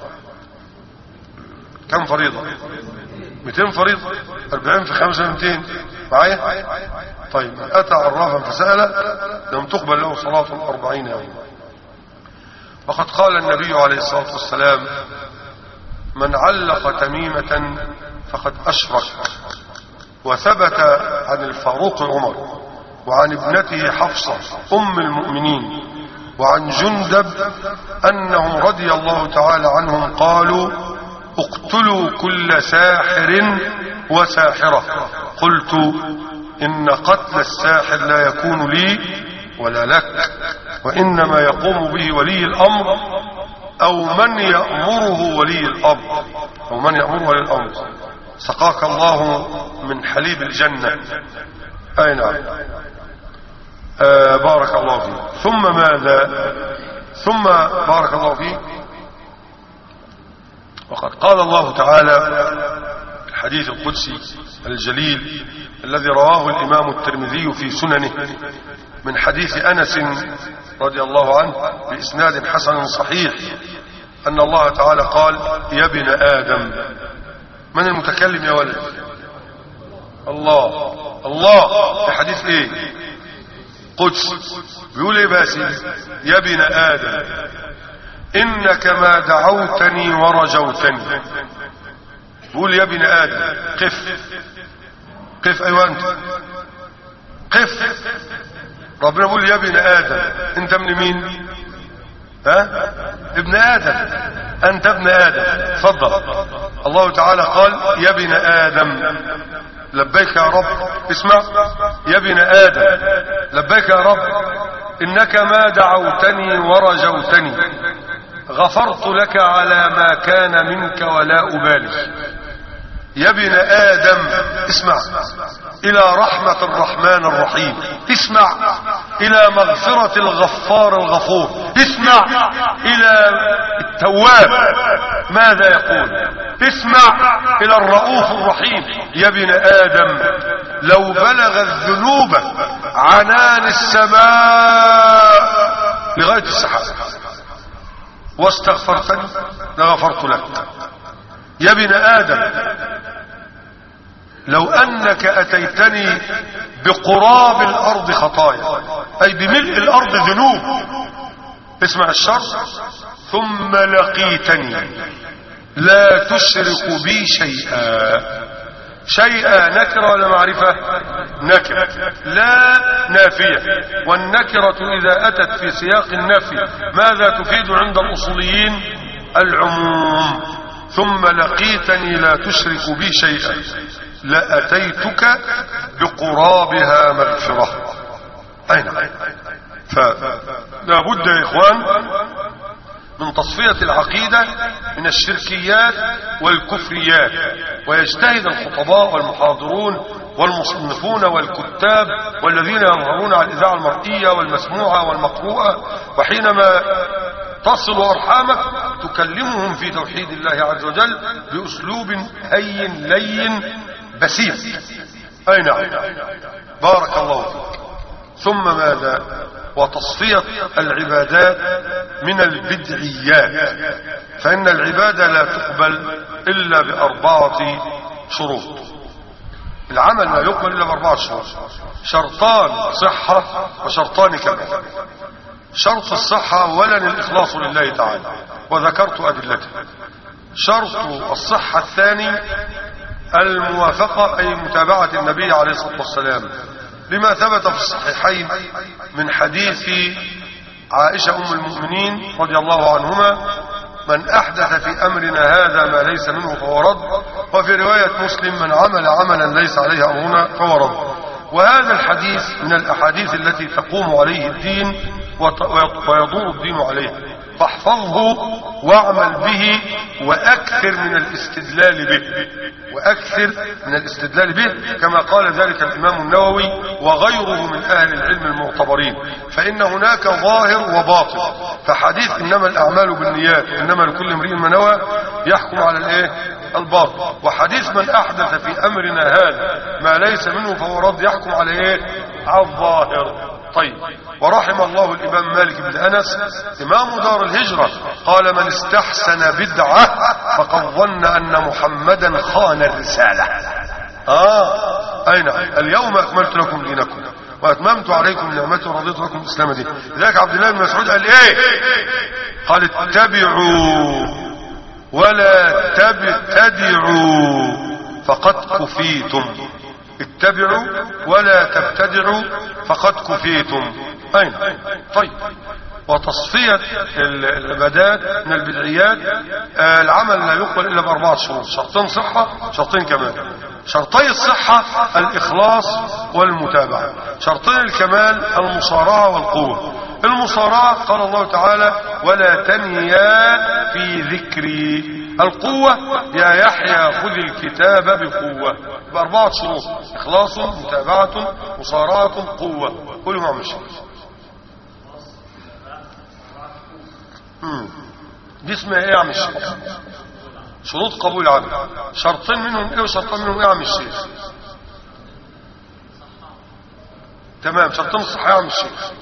كم فريضة؟ مئتين فريضة. أربعين في خمسة مئتين معايا؟ طيب من أتى عرافا فسأله لم تقبل له صلاة أربعين يوم. وقد قال النبي عليه الصلاة والسلام من علق تميمة فقد أشرك. وثبت عن الفاروق عمر وعن ابنته حفصة أم المؤمنين وعن جندب أنهم رضي الله تعالى عنهم قالوا اقتلوا كل ساحر وساحرة. قلت إن قتل الساحر لا يكون لي ولا لك وإنما يقوم به ولي الأمر أو من يأمره ولي الأمر أو من يأمره ولي الأمر. سقاك الله من حليب الجنة. أي نعم. آه بارك الله فيك. ثم ماذا؟ ثم بارك الله فيك وقد قال الله تعالى الحديث القدسي الجليل الذي رواه الإمام الترمذي في سننه من حديث أنس رضي الله عنه بإسناد حسن صحيح أن الله تعالى قال يا ابن آدم. من المتكلم يا ولد؟ الله. الله في حديث ايه؟ قدس. بيقول ايه باسي؟ يا ابن آدم إنك ما دعوتني ورجوتني. بيقول يا ابن آدم قف قف. أيوة أنت قف. ربنا بيقول يا ابن آدم. أنت من مين؟ ها؟ ابن آدم. أنت ابن آدم. تفضل. الله تعالى قال يا ابن آدم. لبيك يا رب. اسمع يا ابن آدم لبيك يا رب إنك ما دعوتني ورجوتني غفرت لك على ما كان منك ولا أبالي. يا ابن آدم اسمع إلى رحمة الرحمن الرحيم. اسمع إلى مغفرة الغفار الغفور. اسمع إلى التواب ماذا يقول. اسمع إلى الرؤوف الرحيم. يا ابن آدم لو بلغ الذنوب عنان السماء لغاية السحاب واستغفرتني لغفرت لك. يا ابن آدم لو أنك أتيتني بقراب الأرض خطايا، أي بملء الأرض ذنوب، اسمع الشر، ثم لقيتني لا تشرك بي شيئا. شيئا نكرة ولا معرفة؟ نكرة، لا نافية، والنكرة إذا أتت في سياق النفي ماذا تفيد عند الأصوليين؟ العموم. ثم لقيتني لا تشرك بي شيئا لأتيتك بقرابها مغفرة. أين؟ فلا بد يا إخوان من تصفية العقيدة من الشركيات والكفريات، ويجتهد الخطباء والمحاضرون والمصنفون والكتاب والذين يظهرون على الإذاعة المرئية والمسموعة والمقروءة، وحينما تصل أرحامك تكلمهم في توحيد الله عز وجل بأسلوب هين لين بسيط. أي نعم، بارك الله فيك. ثم ماذا؟ وتصفية العبادات من البدعيات، فإن العبادة لا تقبل إلا بأربعة شروط. العمل لا يقبل إلا بأربعة شروط، شرطان صحة وشرطان كمال. شرط الصحة أولا الإخلاص لله تعالى، وذكرت أدلته. شرط الصحة الثاني الموافقة، أي متابعة النبي عليه الصلاة والسلام لما ثبت في الصحيحين من حديث عائشة أم المؤمنين رضي الله عنهما: من أحدث في أمرنا هذا ما ليس منه فهو رد. وفي رواية مسلم: من عمل عملا ليس عليه أمرنا فهو رد. وهذا الحديث من الأحاديث التي تقوم عليه الدين ويدور الدين عليه، فاحفظه واعمل به وأكثر من الاستدلال به، وأكثر من الاستدلال به كما قال ذلك الإمام النووي وغيره من أهل العلم المعتبرين. فإن هناك ظاهر وباطن، فحديث إنما الأعمال بالنيات وإنما لكل امرئ ما نوى يحكم على الإيه؟ الباطن. وحديث من أحدث في أمرنا هذا ما ليس منه فهو رد يحكم على إيه؟ على الظاهر. طيب، ورحم الله الإمام مالك بن أنس إمام دار الهجرة قال: من استحسن بدعة فقد ظن أن محمدا خان الرسالة. آه أين اليوم أكملت لكم دينكم وأتممت عليكم نعمتي ورضيت لكم الإسلام دين. لذلك عبد الله بن مسعود قال إيه؟ قال: اتبعوا ولا تبتدعوا فقد كفيتم. اتبعوا ولا تبتدعوا فقد كفيتم. أين؟ طيب، وتصفية العبادات من البدعيات. آه العمل لا يقبل إلا بأربعة شروط: شرطين صحة، شرطين كمال. شرطي الصحة الإخلاص والمتابعة، شرطين الكمال المصارعة والقوة. المصارعة قال الله تعالى: ولا تنيا في ذكري. القوة: يا يحيى خذ الكتاب بقوة. بأربعة شروط: إخلاص، متابعة، مصارعة، قوة. قولوا ما مشي. دي اسمها ايه يا عم الشيخ؟ شروط قبول العمل. شرطين منهم ايه وشرطين منهم ايه يا عم الشيخ؟ تمام، شرطين الصحة يا عم الشيخ.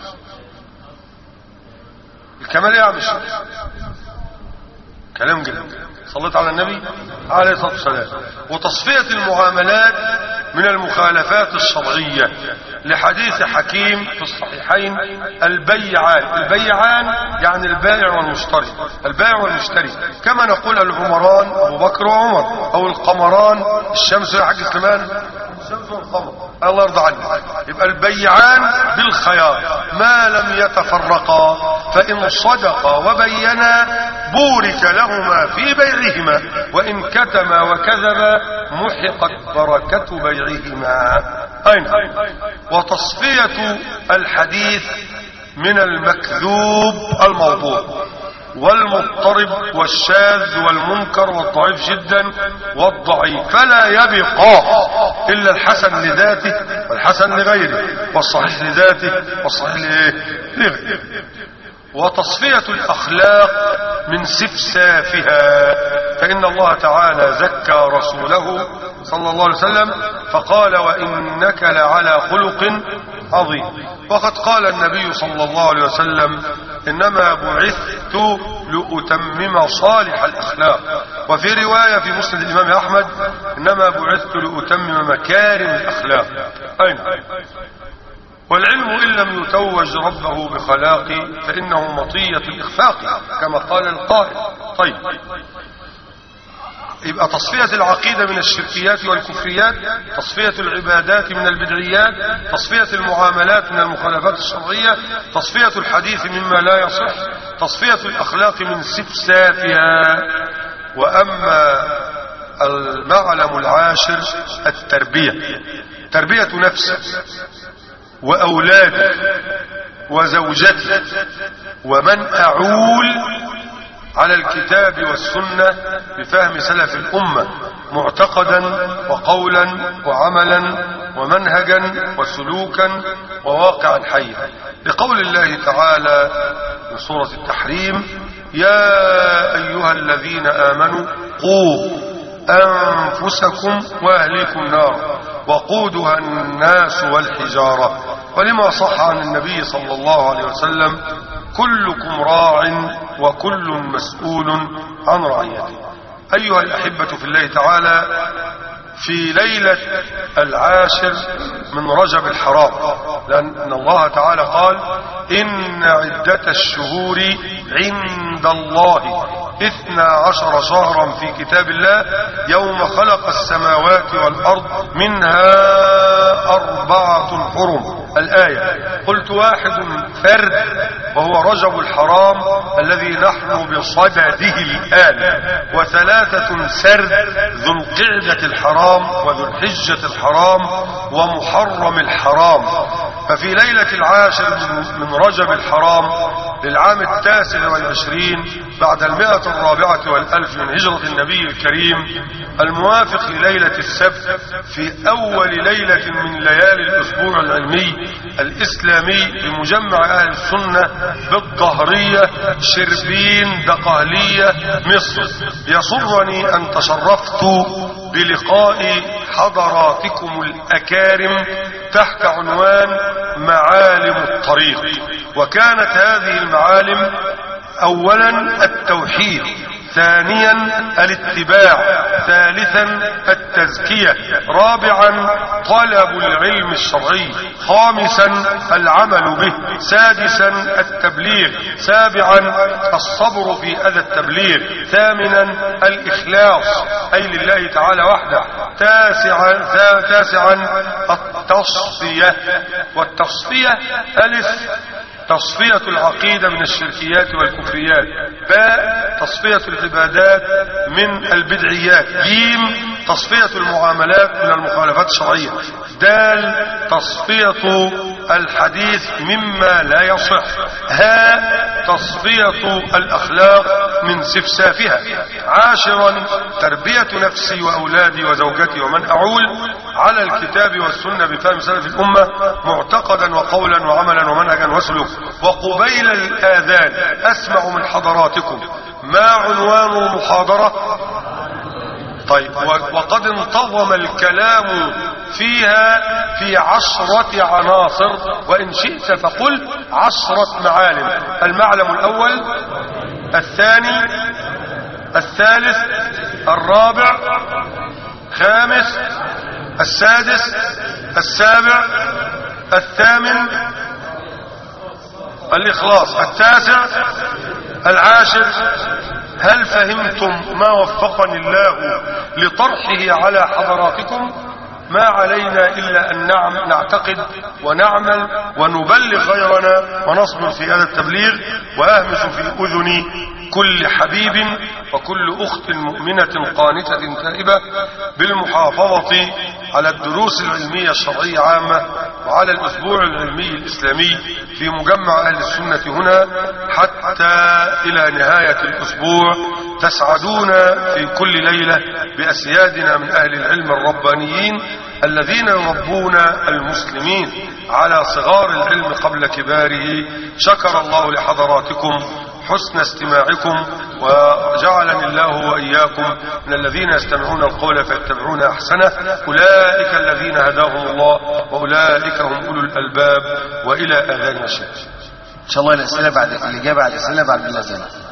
الكمال ايه يا عم الشيخ؟ كلام جميل. صليت على النبي عليه الصلاة والسلام. وتصفية المعاملات من المخالفات الشرعية لحديث حكيم في الصحيحين: البيعان. البيعان يعني البائع والمشتري، البائع والمشتري، كما نقول العمران أبو بكر وعمر، أو القمران الشمس يا حاج سليمان، الشمس والقمر، الله يرضى عنك. يبقى البيعان بالخيار ما لم يتفرقا، فإن صدقا وبينا بورك لهما في بيعهما، وإن كتما وكذبا محقت بركة بيعهما. أين؟ وتصفية الحديث من المكذوب الموضوع والمضطرب والشاذ والمنكر والضعيف جدا والضعيف، فلا يبقى إلا الحسن لذاته والحسن لغيره، والصحيح لذاته والصحيح لغيره. وتصفية الأخلاق من سفسافها فإن الله تعالى زكى رسوله صلى الله عليه وسلم فقال وإنك لعلى خلق عظيم. وقد قال النبي صلى الله عليه وسلم إنما بعثت لأتمم صالح الأخلاق. وفي رواية في مسند الإمام أحمد إنما بعثت لأتمم مكارم الأخلاق. أين؟ والعلم إن لم يتوج ربه بخلاق فإنه مطية الإخفاق كما قال القائل. طيب، يبقى تصفية العقيدة من الشركيات والكفريات، تصفية العبادات من البدعيات، تصفية المعاملات من المخالفات الشرعية، تصفية الحديث مما لا يصح، تصفية الأخلاق من سفسافها. وأما المعلم العاشر التربية، تربية نفسه وأولاده وزوجته ومن أعول على الكتاب والسنة بفهم سلف الأمة معتقدا وقولا وعملا ومنهجا وسلوكا وواقعا حيا، لقول الله تعالى في سورة التحريم يا أيها الذين آمنوا قوا أنفسكم وأهليكم نارا وقودها الناس والحجارة. ولما صح عن النبي صلى الله عليه وسلم كلكم راع وكل مسؤول عن رعيته. أيها الأحبة في الله تعالى، في ليلة العاشر من رجب الحرام، لأن الله تعالى قال إن عدة الشهور عند الله اثنا عشر شهرا في كتاب الله يوم خلق السماوات والأرض منها أربعة حرم. الآية. قلت واحد فرد وهو رجب الحرام الذي نحن بصدده الآن، وثلاثة سرد ذو القعدة الحرام وذو الحجة الحرام ومحرم الحرام. ففي ليلة العاشر من رجب الحرام للعام التاسع والعشرين بعد المئة الرابعة والألف من هجرة النبي الكريم الموافق لليلة السبت في أول ليلة من ليالي الأسبوع العلمي الإسلامي بمجمع أهل السنة بالظهرية شربين دقهلية مصر، يسرني أن تشرفت بلقاء حضراتكم الأكارم تحت عنوان معالم الطريق. وكانت هذه المعالم أولا التوحيد، ثانيا الاتباع، ثالثا التزكية، رابعا طلب العلم الشرعي، خامسا العمل به، سادسا التبليغ، سابعا الصبر في أذى التبليغ، ثامنا الإخلاص أي لله تعالى وحده، تاسعا, تاسعا التصفية. والتصفية ألف تصفية العقيدة من الشركيات والكفريات، باء تصفية العبادات من البدعيات، جيم تصفية المعاملات من المخالفات الشرعية، دال تصفية الحديث مما لا يصح، هاء تصفية الأخلاق من سفسافها. عاشرا تربية نفسي وأولادي وزوجتي ومن أعول على الكتاب والسنة بفهم سلف الأمة معتقدا وقولا وعملا ومنهجا وسلوكا. وقبيل الآذان أسمع من حضراتكم ما عنوان المحاضرة؟ طيب، وقد انتظم الكلام فيها في عشرة عناصر، وإن شئت فقل عشرة معالم. المعلم الأول، الثاني، الثالث، الرابع، خامس، السادس، السابع، الثامن، الإخلاص، التاسع، العاشر. هل فهمتم ما وفقني الله لطرحه على حضراتكم؟ ما علينا إلا أن نعم نعتقد ونعمل ونبلغ غيرنا ونصبر في هذا التبليغ. وأهمس في أذن كل حبيب وكل أخت مؤمنة قانتة تائبة بالمحافظة على الدروس العلمية الشرعية عامة وعلى الأسبوع العلمي الإسلامي في مجمع أهل السنة هنا حتى إلى نهاية الأسبوع. تسعدون في كل ليلة بأسيادنا من أهل العلم الربانيين الذين يربون المسلمين على صغار العلم قبل كباره. شكر الله لحضراتكم حسن استماعكم، وجعلني الله وإياكم من الذين يستمعون القول فيتبعون أحسنه. أولئك الذين هداهم الله وأولئك هم أولو الألباب. وإلى آذان الشيخ. إن شاء الله الأسئلة بعد الإجابة على الأسئلة بعد الأذان.